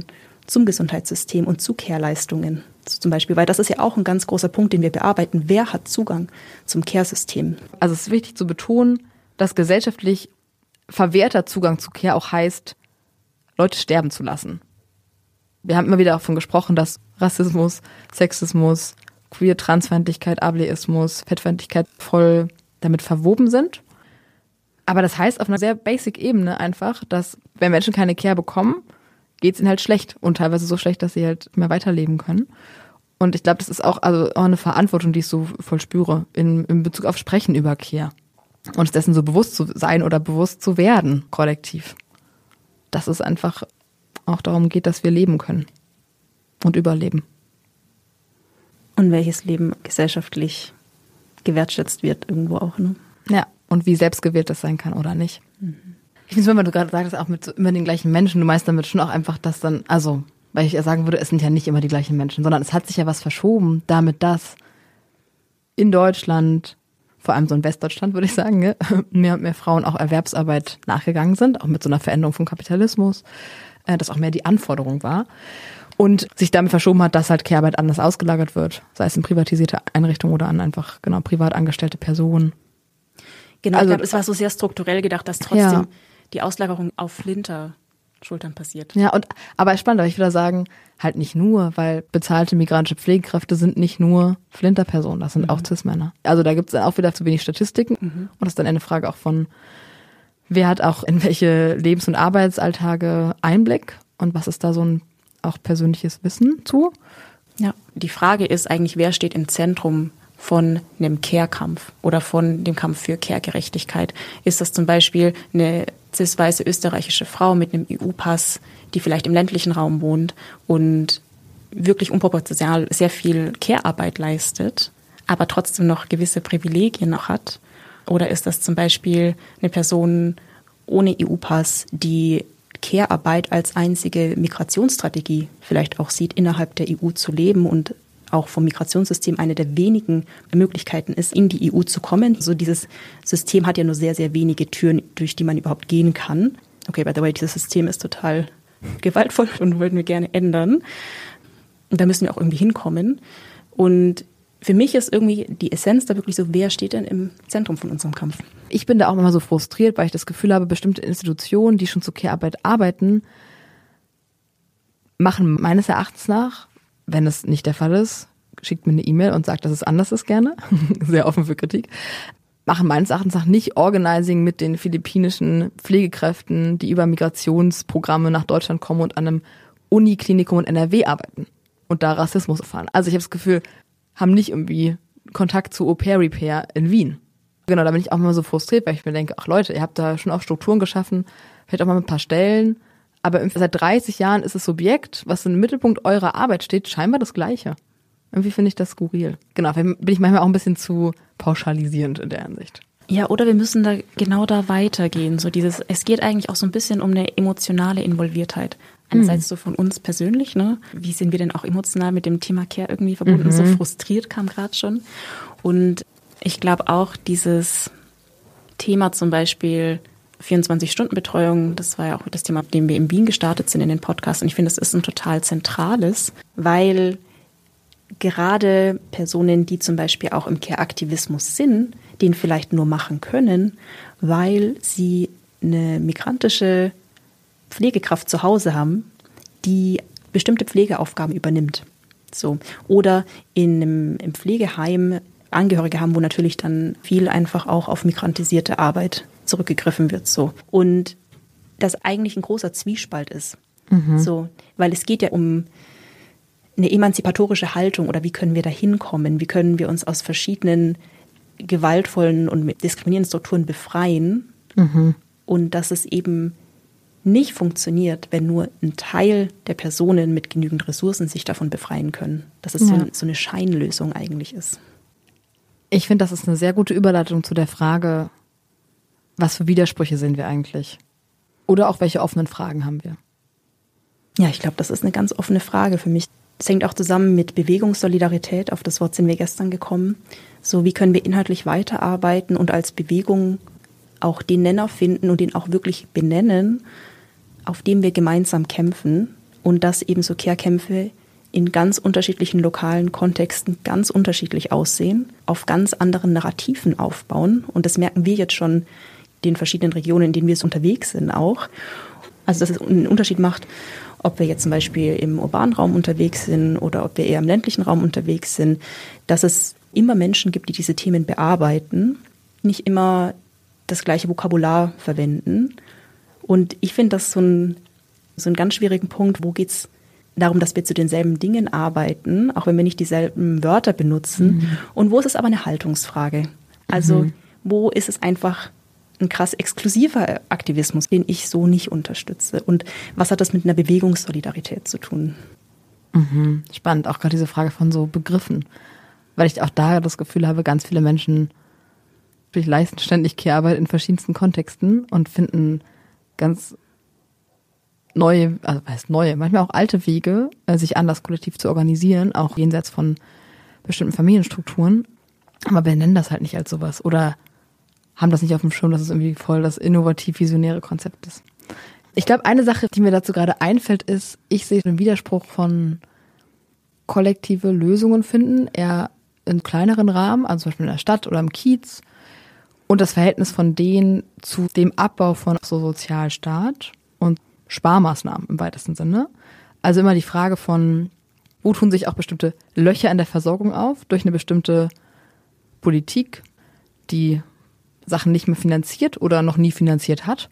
zum Gesundheitssystem und zu Care-Leistungen. Zum Beispiel, weil das ist ja auch ein ganz großer Punkt, den wir bearbeiten. Wer hat Zugang zum Care-System? Also es ist wichtig zu betonen, dass gesellschaftlich verwehrter Zugang zu Care auch heißt, Leute sterben zu lassen. Wir haben immer wieder davon gesprochen, dass Rassismus, Sexismus, Queer, Transfeindlichkeit, Ableismus, Fettfeindlichkeit voll damit verwoben sind. Aber das heißt auf einer sehr basic Ebene einfach, dass wenn Menschen keine Care bekommen, geht es ihnen halt schlecht und teilweise so schlecht, dass sie halt nicht mehr weiterleben können. Und ich glaube, das ist auch, also auch eine Verantwortung, die ich so voll spüre in, in Bezug auf Sprechen über Care. Uns dessen so bewusst zu sein oder bewusst zu werden, kollektiv. Dass es einfach auch darum geht, dass wir leben können und überleben. Und welches Leben gesellschaftlich gewertschätzt wird irgendwo auch, ne? Ja, und wie selbstgewählt das sein kann oder nicht. Mhm. Ich finde es, wenn du gerade sagst, auch mit so immer den gleichen Menschen, du meinst damit schon auch einfach, dass dann, also, weil ich ja sagen würde, es sind ja nicht immer die gleichen Menschen, sondern es hat sich ja was verschoben, damit dass in Deutschland, vor allem so in Westdeutschland würde ich sagen, ne, mehr und mehr Frauen auch Erwerbsarbeit nachgegangen sind, auch mit so einer Veränderung vom Kapitalismus, äh, dass auch mehr die Anforderung war. Und sich damit verschoben hat, dass halt Care-Arbeit anders ausgelagert wird, sei es in privatisierte Einrichtungen oder an einfach genau privat angestellte Personen. Genau, also, ich glaube, es war so sehr strukturell gedacht, dass trotzdem ja. die Auslagerung auf Flinter-Schultern passiert. Ja, und aber spannend, aber ich würde sagen, halt nicht nur, weil bezahlte migrantische Pflegekräfte sind nicht nur Flinter-Personen, das sind mhm. auch Cis-Männer. Also da gibt es dann auch wieder zu wenig Statistiken mhm. und das ist dann eine Frage auch von, wer hat auch in welche Lebens- und Arbeitsalltage Einblick und was ist da so ein auch persönliches Wissen zu? Ja, die Frage ist eigentlich, wer steht im Zentrum von einem Care-Kampf oder von dem Kampf für Care-Gerechtigkeit? Ist das zum Beispiel eine cis-weiße österreichische Frau mit einem E U-Pass, die vielleicht im ländlichen Raum wohnt und wirklich unproportional sehr viel Care-Arbeit leistet, aber trotzdem noch gewisse Privilegien noch hat? Oder ist das zum Beispiel eine Person ohne E U-Pass, die Care-Arbeit als einzige Migrationsstrategie vielleicht auch sieht, innerhalb der E U zu leben und auch vom Migrationssystem eine der wenigen Möglichkeiten ist, in die E U zu kommen. Also dieses System hat ja nur sehr, sehr wenige Türen, durch die man überhaupt gehen kann. Okay, by the way, dieses System ist total gewaltvoll und wollten wir gerne ändern. Und da müssen wir auch irgendwie hinkommen. Und für mich ist irgendwie die Essenz da wirklich so, wer steht denn im Zentrum von unserem Kampf? Ich bin da auch immer so frustriert, weil ich das Gefühl habe, bestimmte Institutionen, die schon zur Care-Arbeit arbeiten, machen meines Erachtens nach, wenn es nicht der Fall ist, schickt mir eine E-Mail und sagt, dass es anders ist gerne, sehr offen für Kritik, machen meines Erachtens nach nicht Organizing mit den philippinischen Pflegekräften, die über Migrationsprogramme nach Deutschland kommen und an einem Uniklinikum in N R W arbeiten und da Rassismus erfahren. Also ich habe das Gefühl, haben nicht irgendwie Kontakt zu Au-pair-Repair in Wien. Genau, da bin ich auch immer so frustriert, weil ich mir denke, ach Leute, ihr habt da schon auch Strukturen geschaffen, vielleicht auch mal ein paar Stellen, aber seit dreißig Jahren ist das Subjekt, was im Mittelpunkt eurer Arbeit steht, scheinbar das Gleiche. Irgendwie finde ich das skurril. Genau, bin ich manchmal auch ein bisschen zu pauschalisierend in der Hinsicht. Ja, oder wir müssen da genau da weitergehen. So dieses, es geht eigentlich auch so ein bisschen um eine emotionale Involviertheit. Einerseits so von uns persönlich, ne? Wie sind wir denn auch emotional mit dem Thema Care irgendwie verbunden? Mhm. So frustriert kam gerade schon. Und ich glaube auch dieses Thema zum Beispiel vierundzwanzig-Stunden-Betreuung, das war ja auch das Thema, mit dem wir in Wien gestartet sind in den Podcast. Und ich finde, das ist ein total zentrales, weil gerade Personen, die zum Beispiel auch im Care-Aktivismus sind, den vielleicht nur machen können, weil sie eine migrantische Pflegekraft zu Hause haben, die bestimmte Pflegeaufgaben übernimmt. So. Oder in einem, im Pflegeheim Angehörige haben, wo natürlich dann viel einfach auch auf migrantisierte Arbeit zurückgegriffen wird. So. Und das eigentlich ein großer Zwiespalt ist. Mhm. So. Weil es geht ja um eine emanzipatorische Haltung oder wie können wir da hinkommen? Wie können wir uns aus verschiedenen gewaltvollen und diskriminierenden Strukturen befreien? Mhm. Und dass es eben nicht funktioniert, wenn nur ein Teil der Personen mit genügend Ressourcen sich davon befreien können. Dass es ja. so, so eine Scheinlösung eigentlich ist. Ich finde, das ist eine sehr gute Überleitung zu der Frage, was für Widersprüche sehen wir eigentlich? Oder auch welche offenen Fragen haben wir? Ja, ich glaube, das ist eine ganz offene Frage für mich. Es hängt auch zusammen mit Bewegungssolidarität, auf das Wort sind wir gestern gekommen. So, wie können wir inhaltlich weiterarbeiten und als Bewegung auch den Nenner finden und den auch wirklich benennen, auf dem wir gemeinsam kämpfen und dass eben so Care-Kämpfe in ganz unterschiedlichen lokalen Kontexten ganz unterschiedlich aussehen, auf ganz anderen Narrativen aufbauen. Und das merken wir jetzt schon in den verschiedenen Regionen, in denen wir so unterwegs sind auch. Also dass es einen Unterschied macht, ob wir jetzt zum Beispiel im urbanen Raum unterwegs sind oder ob wir eher im ländlichen Raum unterwegs sind, dass es immer Menschen gibt, die diese Themen bearbeiten, nicht immer das gleiche Vokabular verwenden. Und ich finde das so ein, so einen ganz schwierigen Punkt, wo geht es darum, dass wir zu denselben Dingen arbeiten, auch wenn wir nicht dieselben Wörter benutzen. Mhm. Und wo ist es aber eine Haltungsfrage? Also mhm. wo ist es einfach ein krass exklusiver Aktivismus, den ich so nicht unterstütze? Und was hat das mit einer Bewegungssolidarität zu tun? Mhm. Spannend, auch gerade diese Frage von so Begriffen. Weil ich auch da das Gefühl habe, ganz viele Menschen leisten ständig Care-Arbeit in verschiedensten Kontexten und finden ganz neue, also was heißt neue, manchmal auch alte Wege, sich anders kollektiv zu organisieren, auch jenseits von bestimmten Familienstrukturen. Aber wir nennen das halt nicht als sowas oder haben das nicht auf dem Schirm, dass es irgendwie voll das innovativ-visionäre Konzept ist. Ich glaube, eine Sache, die mir dazu gerade einfällt, ist, ich sehe den Widerspruch von kollektive Lösungen finden, eher in kleineren Rahmen, also zum Beispiel in der Stadt oder im Kiez, und das Verhältnis von denen zu dem Abbau von so Sozialstaat und Sparmaßnahmen im weitesten Sinne. Also immer die Frage von, wo tun sich auch bestimmte Löcher in der Versorgung auf durch eine bestimmte Politik, die Sachen nicht mehr finanziert oder noch nie finanziert hat.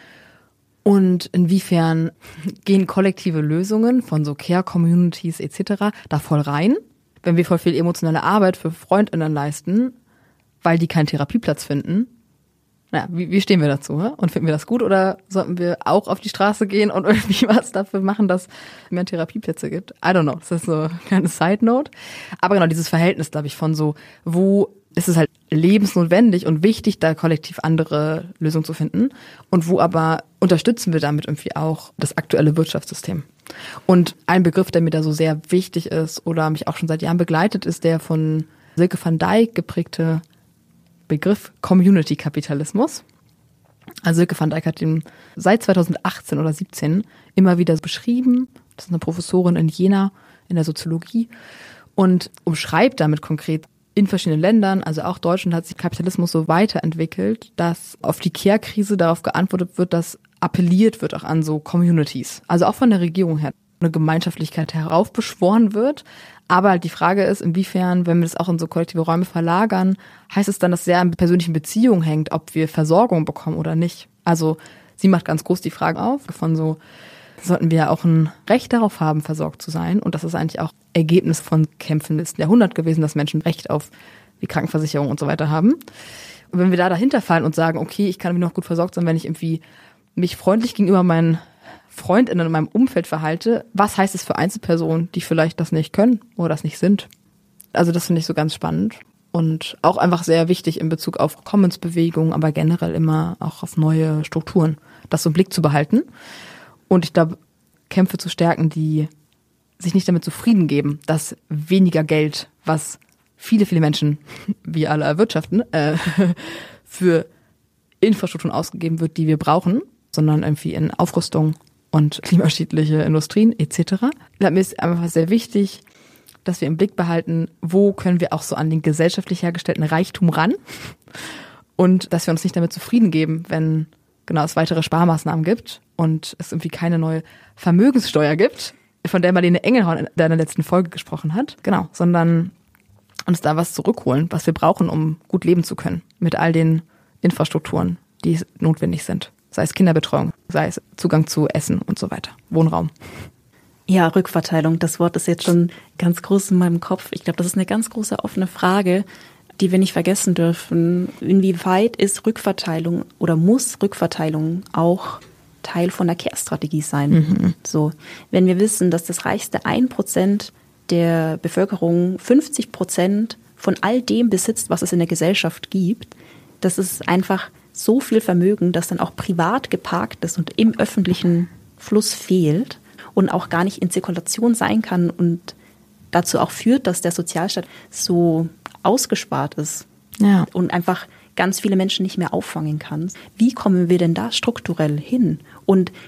Und inwiefern gehen kollektive Lösungen von so Care-Communities et cetera da voll rein, wenn wir voll viel emotionale Arbeit für FreundInnen leisten, weil die keinen Therapieplatz finden. Naja, wie, wie stehen wir dazu? He? Und finden wir das gut oder sollten wir auch auf die Straße gehen und irgendwie was dafür machen, dass es mehr Therapieplätze gibt? I don't know, das ist so eine kleine Side-Note. Aber genau, dieses Verhältnis, glaube ich, von so, wo ist es halt lebensnotwendig und wichtig, da kollektiv andere Lösungen zu finden und wo aber unterstützen wir damit irgendwie auch das aktuelle Wirtschaftssystem. Und ein Begriff, der mir da so sehr wichtig ist oder mich auch schon seit Jahren begleitet, ist der von Silke van Dijk geprägte Begriff Community-Kapitalismus. Also Silke van Dijk hat den seit zweitausendachtzehn oder siebzehn immer wieder beschrieben. Das ist eine Professorin in Jena in der Soziologie und umschreibt damit konkret in verschiedenen Ländern, also auch Deutschland, hat sich Kapitalismus so weiterentwickelt, dass auf die Care-Krise darauf geantwortet wird, dass appelliert wird auch an so Communities. Also auch von der Regierung her eine Gemeinschaftlichkeit heraufbeschworen wird. Aber halt die Frage ist, inwiefern, wenn wir das auch in so kollektive Räume verlagern, heißt es dann, dass sehr an persönlichen Beziehungen hängt, ob wir Versorgung bekommen oder nicht. Also sie macht ganz groß die Frage auf, von so, sollten wir auch ein Recht darauf haben, versorgt zu sein. Und das ist eigentlich auch Ergebnis von Kämpfen des Jahrhunderts gewesen, dass Menschen Recht auf die Krankenversicherung und so weiter haben. Und wenn wir da dahinter fallen und sagen, okay, ich kann irgendwie noch gut versorgt sein, wenn ich irgendwie mich freundlich gegenüber meinen FreundInnen in meinem Umfeld verhalte, was heißt es für Einzelpersonen, die vielleicht das nicht können oder das nicht sind? Also das finde ich so ganz spannend und auch einfach sehr wichtig in Bezug auf Commons-Bewegungen, aber generell immer auch auf neue Strukturen, das so im Blick zu behalten. Und ich glaube, Kämpfe zu stärken, die sich nicht damit zufrieden geben, dass weniger Geld, was viele, viele Menschen, wie alle erwirtschaften, äh, für Infrastrukturen ausgegeben wird, die wir brauchen, sondern irgendwie in Aufrüstung und klimaschädliche Industrien et cetera. Mir ist einfach sehr wichtig, dass wir im Blick behalten, wo können wir auch so an den gesellschaftlich hergestellten Reichtum ran und dass wir uns nicht damit zufrieden geben, wenn genau es weitere Sparmaßnahmen gibt und es irgendwie keine neue Vermögenssteuer gibt, von der Marlene Engelhorn in deiner letzten Folge gesprochen hat, genau, sondern uns da was zurückholen, was wir brauchen, um gut leben zu können mit all den Infrastrukturen, die notwendig sind. Sei es Kinderbetreuung, sei es Zugang zu Essen und so weiter, Wohnraum. Ja, Rückverteilung, das Wort ist jetzt schon ganz groß in meinem Kopf. Ich glaube, das ist eine ganz große offene Frage, die wir nicht vergessen dürfen. Inwieweit ist Rückverteilung oder muss Rückverteilung auch Teil von der Care-Strategie sein? Mhm. So, wenn wir wissen, dass das reichste ein Prozent der Bevölkerung fünfzig Prozent von all dem besitzt, was es in der Gesellschaft gibt, das ist einfach so viel Vermögen, das dann auch privat geparkt ist und im öffentlichen Fluss fehlt und auch gar nicht in Zirkulation sein kann und dazu auch führt, dass der Sozialstaat so ausgespart ist, ja, und einfach ganz viele Menschen nicht mehr auffangen kann. Wie kommen wir denn da strukturell hin? Und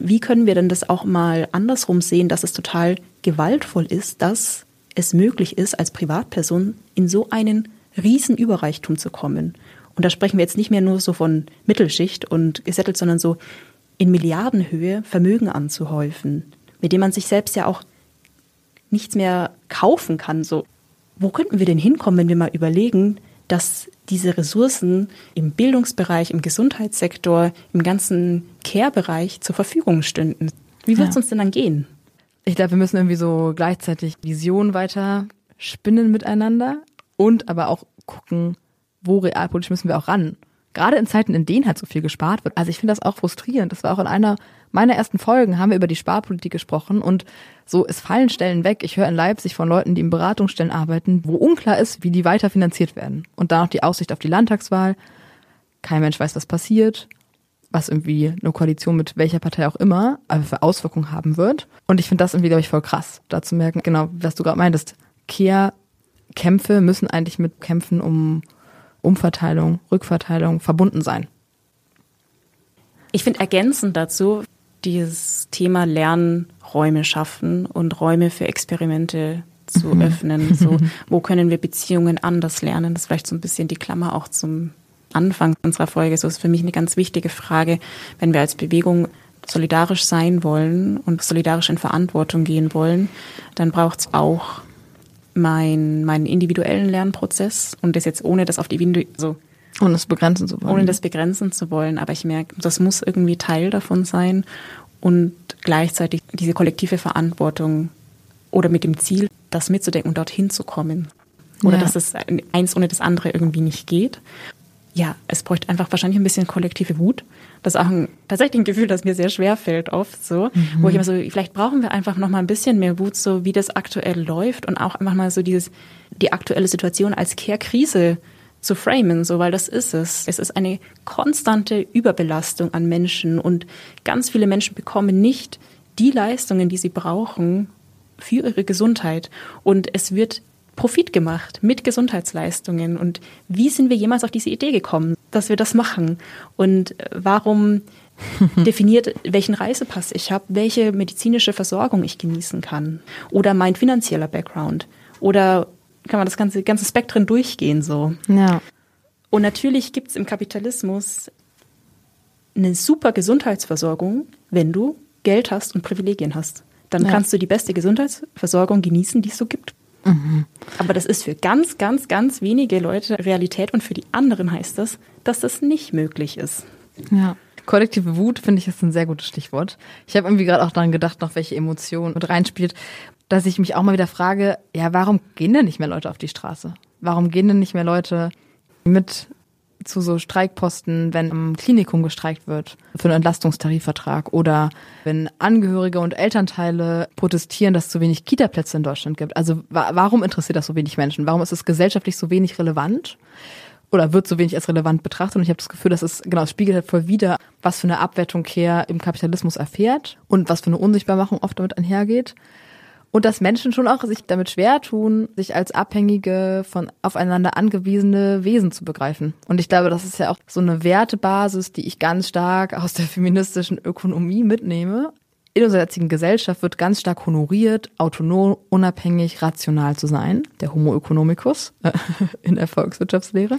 Wie können wir denn das auch mal andersrum sehen, dass es total gewaltvoll ist, dass es möglich ist, als Privatperson in so einen riesen Überreichtum zu kommen? Und da sprechen wir jetzt nicht mehr nur so von Mittelschicht und gesettelt, sondern so in Milliardenhöhe Vermögen anzuhäufen, mit dem man sich selbst ja auch nichts mehr kaufen kann. So, wo könnten wir denn hinkommen, wenn wir mal überlegen, dass diese Ressourcen im Bildungsbereich, im Gesundheitssektor, im ganzen Care-Bereich zur Verfügung stünden? Wie wird es ja. uns denn dann gehen? Ich glaube, wir müssen irgendwie so gleichzeitig Visionen weiter spinnen miteinander und aber auch gucken, wo realpolitisch müssen wir auch ran. Gerade in Zeiten, in denen halt so viel gespart wird. Also ich finde das auch frustrierend. Das war auch in einer meiner ersten Folgen, haben wir über die Sparpolitik gesprochen und so, es fallen Stellen weg. Ich höre in Leipzig von Leuten, die in Beratungsstellen arbeiten, wo unklar ist, wie die weiter finanziert werden. Und dann noch die Aussicht auf die Landtagswahl. Kein Mensch weiß, was passiert, was irgendwie eine Koalition mit welcher Partei auch immer, aber für Auswirkungen haben wird. Und ich finde das irgendwie, glaube ich, voll krass, da zu merken, genau, was du gerade meintest, Care-Kämpfe müssen eigentlich mit Kämpfen um Umverteilung, Rückverteilung verbunden sein. Ich finde ergänzend dazu dieses Thema Lernräume schaffen und Räume für Experimente zu mhm. öffnen. So, wo können wir Beziehungen anders lernen? Das ist vielleicht so ein bisschen die Klammer auch zum Anfang unserer Folge. So ist für mich eine ganz wichtige Frage, wenn wir als Bewegung solidarisch sein wollen und solidarisch in Verantwortung gehen wollen, dann braucht es auch mein, meinen individuellen Lernprozess und das jetzt ohne das auf die Windu- so ohne das begrenzen zu wollen. Ohne das begrenzen zu wollen. Aber ich merke, das muss irgendwie Teil davon sein und gleichzeitig diese kollektive Verantwortung oder mit dem Ziel, das mitzudenken und dorthin zu kommen. Oder ja. dass es eins ohne das andere irgendwie nicht geht. Ja, es bräuchte einfach wahrscheinlich ein bisschen kollektive Wut. Das ist auch ein, tatsächlich ein Gefühl, das mir sehr schwer fällt oft so. Mhm. Wo ich immer so, vielleicht brauchen wir einfach noch mal ein bisschen mehr Wut, so wie das aktuell läuft und auch einfach mal so dieses, die aktuelle Situation als Care-Krise zu framen, so, weil das ist es. Es ist eine konstante Überbelastung an Menschen und ganz viele Menschen bekommen nicht die Leistungen, die sie brauchen für ihre Gesundheit. Und es wird Profit gemacht mit Gesundheitsleistungen. Und wie sind wir jemals auf diese Idee gekommen, dass wir das machen? Und warum definiert, welchen Reisepass ich habe, welche medizinische Versorgung ich genießen kann? Oder mein finanzieller Background? Oder kann man das ganze, ganze Spektrum durchgehen so? Ja. Und natürlich gibt es im Kapitalismus eine super Gesundheitsversorgung, wenn du Geld hast und Privilegien hast. Dann ja. kannst du die beste Gesundheitsversorgung genießen, die es so gibt. Mhm. Aber das ist für ganz, ganz, ganz wenige Leute Realität und für die anderen heißt das, dass das nicht möglich ist. Ja. Kollektive Wut, finde ich, ist ein sehr gutes Stichwort. Ich habe irgendwie gerade auch daran gedacht, noch welche Emotion mit reinspielt, dass ich mich auch mal wieder frage, ja, warum gehen denn nicht mehr Leute auf die Straße? Warum gehen denn nicht mehr Leute mit zu so Streikposten, wenn im Klinikum gestreikt wird für einen Entlastungstarifvertrag oder wenn Angehörige und Elternteile protestieren, dass es zu wenig Kita-Plätze in Deutschland gibt? Also wa- warum interessiert das so wenig Menschen? Warum ist es gesellschaftlich so wenig relevant? Oder wird so wenig als relevant betrachtet? Und ich habe das Gefühl, dass es, genau, es spiegelt halt voll wider, was für eine Abwertung Care im Kapitalismus erfährt und was für eine Unsichtbarmachung oft damit einhergeht. Und dass Menschen schon auch sich damit schwer tun, sich als abhängige, von aufeinander angewiesene Wesen zu begreifen. Und ich glaube, das ist ja auch so eine Wertebasis, die ich ganz stark aus der feministischen Ökonomie mitnehme. In unserer jetzigen Gesellschaft wird ganz stark honoriert, autonom, unabhängig, rational zu sein. Der Homo economicus äh, in der Volkswirtschaftslehre.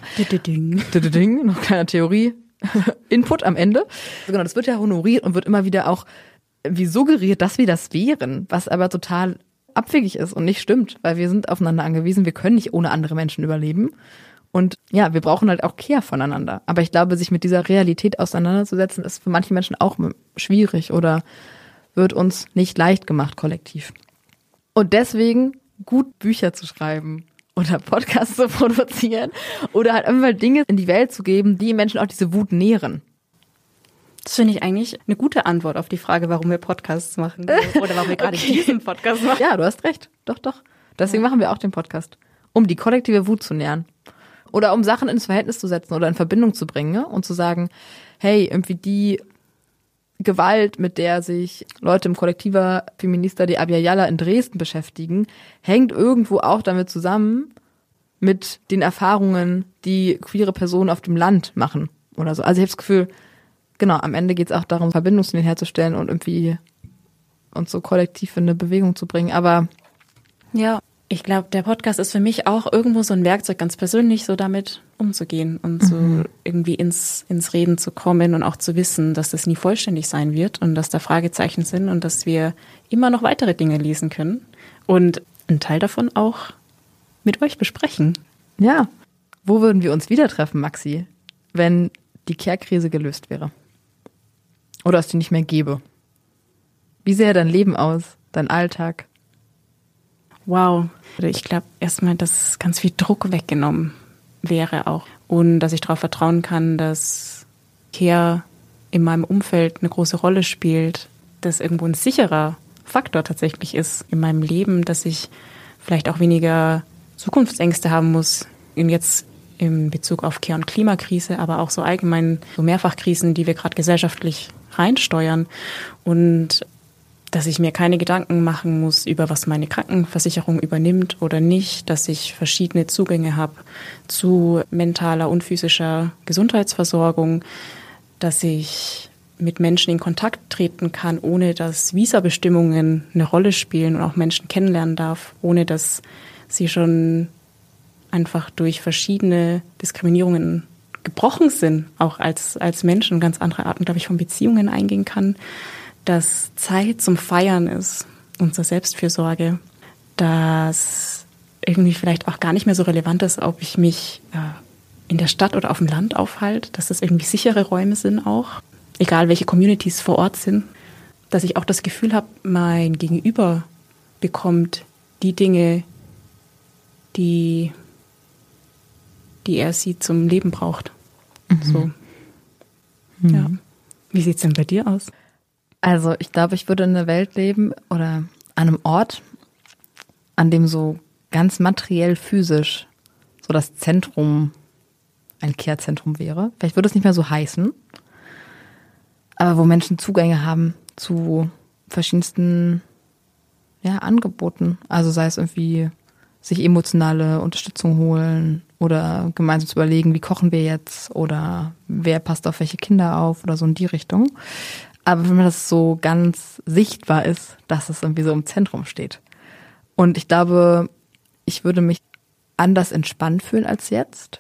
Ding. Noch kleiner Theorie. Input am Ende. Genau, das wird ja honoriert und wird immer wieder auch wie suggeriert, dass wir das wären, was aber total abwegig ist und nicht stimmt, weil wir sind aufeinander angewiesen, wir können nicht ohne andere Menschen überleben und ja, wir brauchen halt auch Care voneinander. Aber ich glaube, sich mit dieser Realität auseinanderzusetzen, ist für manche Menschen auch schwierig oder wird uns nicht leicht gemacht kollektiv. Und deswegen gut Bücher zu schreiben oder Podcasts zu produzieren oder halt einfach Dinge in die Welt zu geben, die Menschen auch diese Wut nähren. Das finde ich eigentlich eine gute Antwort auf die Frage, warum wir Podcasts machen. Oder warum wir gerade okay. diesen Podcast machen. Ja, du hast recht. Doch, doch. Deswegen ja. machen wir auch den Podcast. Um die kollektive Wut zu nähren. Oder um Sachen ins Verhältnis zu setzen oder in Verbindung zu bringen. Ne? Und zu sagen, hey, irgendwie die Gewalt, mit der sich Leute im Kollektiver Feminista de Abya Yala in Dresden beschäftigen, hängt irgendwo auch damit zusammen mit den Erfahrungen, die queere Personen auf dem Land machen. Oder so. Also ich habe das Gefühl, genau, am Ende geht es auch darum, Verbindungslinien herzustellen und irgendwie uns so kollektiv in eine Bewegung zu bringen. Aber ja, ich glaube, der Podcast ist für mich auch irgendwo so ein Werkzeug, ganz persönlich so damit umzugehen und so mhm. irgendwie ins, ins Reden zu kommen und auch zu wissen, dass das nie vollständig sein wird und dass da Fragezeichen sind und dass wir immer noch weitere Dinge lesen können und einen Teil davon auch mit euch besprechen. Ja, wo würden wir uns wieder treffen, Maxi, wenn die Care-Krise gelöst wäre? Oder es die nicht mehr gäbe? Wie sähe dein Leben aus, dein Alltag? Wow, ich glaube erstmal, dass ganz viel Druck weggenommen wäre auch und dass ich darauf vertrauen kann, dass Care in meinem Umfeld eine große Rolle spielt, dass irgendwo ein sicherer Faktor tatsächlich ist in meinem Leben, dass ich vielleicht auch weniger Zukunftsängste haben muss, jetzt in Bezug auf Care- und Klimakrise, aber auch so allgemein so Mehrfachkrisen, die wir gerade gesellschaftlich reinsteuern und dass ich mir keine Gedanken machen muss über was meine Krankenversicherung übernimmt oder nicht, dass ich verschiedene Zugänge habe zu mentaler und physischer Gesundheitsversorgung, dass ich mit Menschen in Kontakt treten kann, ohne dass Visabestimmungen eine Rolle spielen und auch Menschen kennenlernen darf, ohne dass sie schon einfach durch verschiedene Diskriminierungen gebrochen sind, auch als, als Menschen ganz andere Arten, glaube ich, von Beziehungen eingehen kann. Dass Zeit zum Feiern ist, unsere Selbstfürsorge, dass irgendwie vielleicht auch gar nicht mehr so relevant ist, ob ich mich äh, in der Stadt oder auf dem Land aufhalte, dass das irgendwie sichere Räume sind auch, egal welche Communities vor Ort sind, dass ich auch das Gefühl habe, mein Gegenüber bekommt die Dinge, die, die er sie zum Leben braucht. Mhm. So. Mhm. Ja. Wie sieht's denn bei dir aus? Also ich glaube, ich würde in einer Welt leben oder an einem Ort, an dem so ganz materiell physisch so das Zentrum, ein Care-Zentrum wäre. Vielleicht würde es nicht mehr so heißen, aber wo Menschen Zugänge haben zu verschiedensten ja, Angeboten. Also sei es irgendwie sich emotionale Unterstützung holen oder gemeinsam zu überlegen, wie kochen wir jetzt oder wer passt auf welche Kinder auf oder so in die Richtung. Aber wenn man das so ganz sichtbar ist, dass es irgendwie so im Zentrum steht. Und ich glaube, ich würde mich anders entspannt fühlen als jetzt.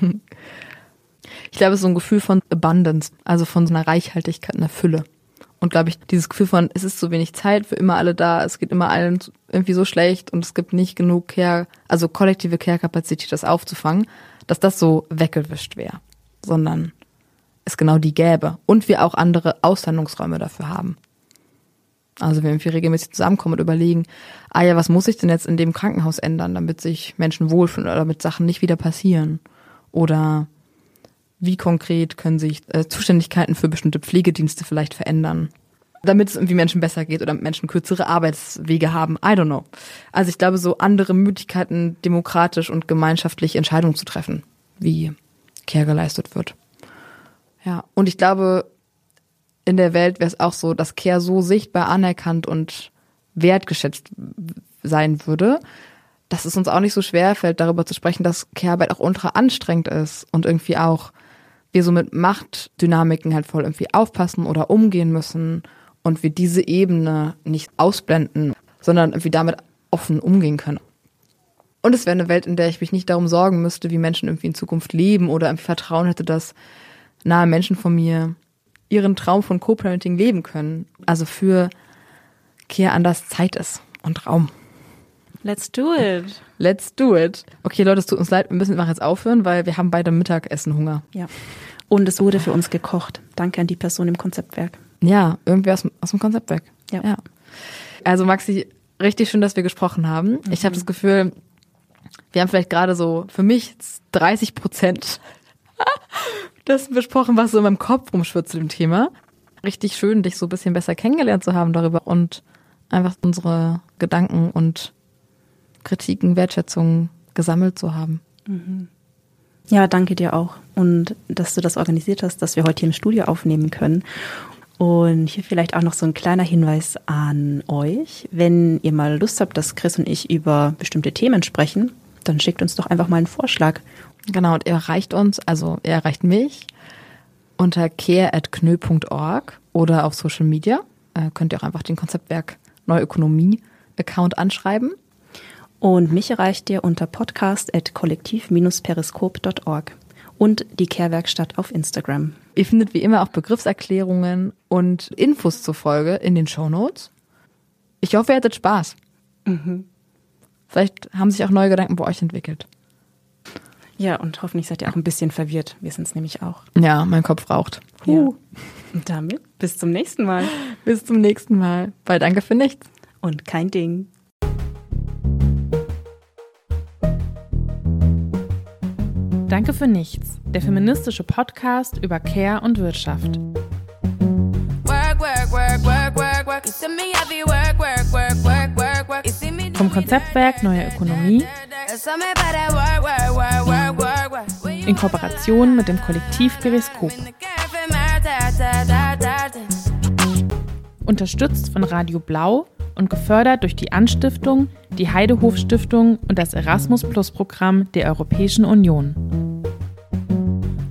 Ich glaube, es ist so ein Gefühl von Abundance, also von so einer Reichhaltigkeit, einer Fülle. Und glaube ich, dieses Gefühl von, es ist so wenig Zeit für immer alle da, es geht immer allen irgendwie so schlecht und es gibt nicht genug Care, also kollektive Care-Kapazität, das aufzufangen, dass das so weggewischt wäre, sondern es genau die gäbe und wir auch andere Aushandlungsräume dafür haben. Also wenn wir regelmäßig zusammenkommen und überlegen, ah ja, was muss ich denn jetzt in dem Krankenhaus ändern, damit sich Menschen wohlfühlen oder damit Sachen nicht wieder passieren? Oder wie konkret können sich äh, Zuständigkeiten für bestimmte Pflegedienste vielleicht verändern, damit es irgendwie Menschen besser geht oder Menschen kürzere Arbeitswege haben? I don't know. Also ich glaube, so andere Möglichkeiten, demokratisch und gemeinschaftlich Entscheidungen zu treffen, wie Care geleistet wird. Ja, und ich glaube, in der Welt wäre es auch so, dass Care so sichtbar anerkannt und wertgeschätzt sein würde, dass es uns auch nicht so schwer fällt, darüber zu sprechen, dass Care-Arbeit auch ultra anstrengend ist und irgendwie auch wir so mit Machtdynamiken halt voll irgendwie aufpassen oder umgehen müssen und wir diese Ebene nicht ausblenden, sondern irgendwie damit offen umgehen können. Und es wäre eine Welt, in der ich mich nicht darum sorgen müsste, wie Menschen irgendwie in Zukunft leben oder irgendwie Vertrauen hätte, dass nahe Menschen von mir ihren Traum von Co-Parenting leben können. Also für Care anders Zeit ist und Raum. Let's do it. Let's do it. Okay, Leute, es tut uns leid, wir müssen einfach jetzt aufhören, weil wir haben beide Mittagessen Hunger. Ja. Und es wurde für uns gekocht. Danke an die Person im Konzeptwerk. Ja, irgendwie aus, aus dem Konzeptwerk. Ja. ja. Also Maxi, richtig schön, dass wir gesprochen haben. Mhm. Ich habe das Gefühl, wir haben vielleicht gerade so für mich dreißig Prozent das besprochen, was so in meinem Kopf rumschwirrt zu dem Thema. Richtig schön, dich so ein bisschen besser kennengelernt zu haben darüber und einfach unsere Gedanken und Kritiken, Wertschätzungen gesammelt zu haben. Mhm. Ja, danke dir auch und dass du das organisiert hast, dass wir heute hier im Studio aufnehmen können. Und hier vielleicht auch noch so ein kleiner Hinweis an euch. Wenn ihr mal Lust habt, dass Chris und ich über bestimmte Themen sprechen, dann schickt uns doch einfach mal einen Vorschlag. Genau, und er erreicht uns, also er erreicht mich unter care at knö punkt org oder auf Social Media. Äh, könnt ihr auch einfach den Konzeptwerk Neue Ökonomie Account anschreiben. Und mich erreicht ihr unter podcast at kollektiv Bindestrich periskop punkt org und die Care-Werkstatt auf Instagram. Ihr findet wie immer auch Begriffserklärungen und Infos zur Folge in den Shownotes. Ich hoffe, ihr hattet Spaß. Mhm. Vielleicht haben sich auch neue Gedanken bei euch entwickelt. Ja, und hoffentlich seid ihr auch ein bisschen verwirrt. Wir sind es nämlich auch. Ja, mein Kopf raucht. Ja. Und damit bis zum nächsten Mal. Bis zum nächsten Mal. Weil danke für nichts. Und kein Ding. Danke für nichts. Der feministische Podcast über Care und Wirtschaft. Vom Konzeptwerk Neue Ökonomie in Kooperation mit dem Kollektiv Periskop. Unterstützt von Radio Blau und gefördert durch die Anstiftung, die Heidehof Stiftung und das Erasmus Plus Programm der Europäischen Union.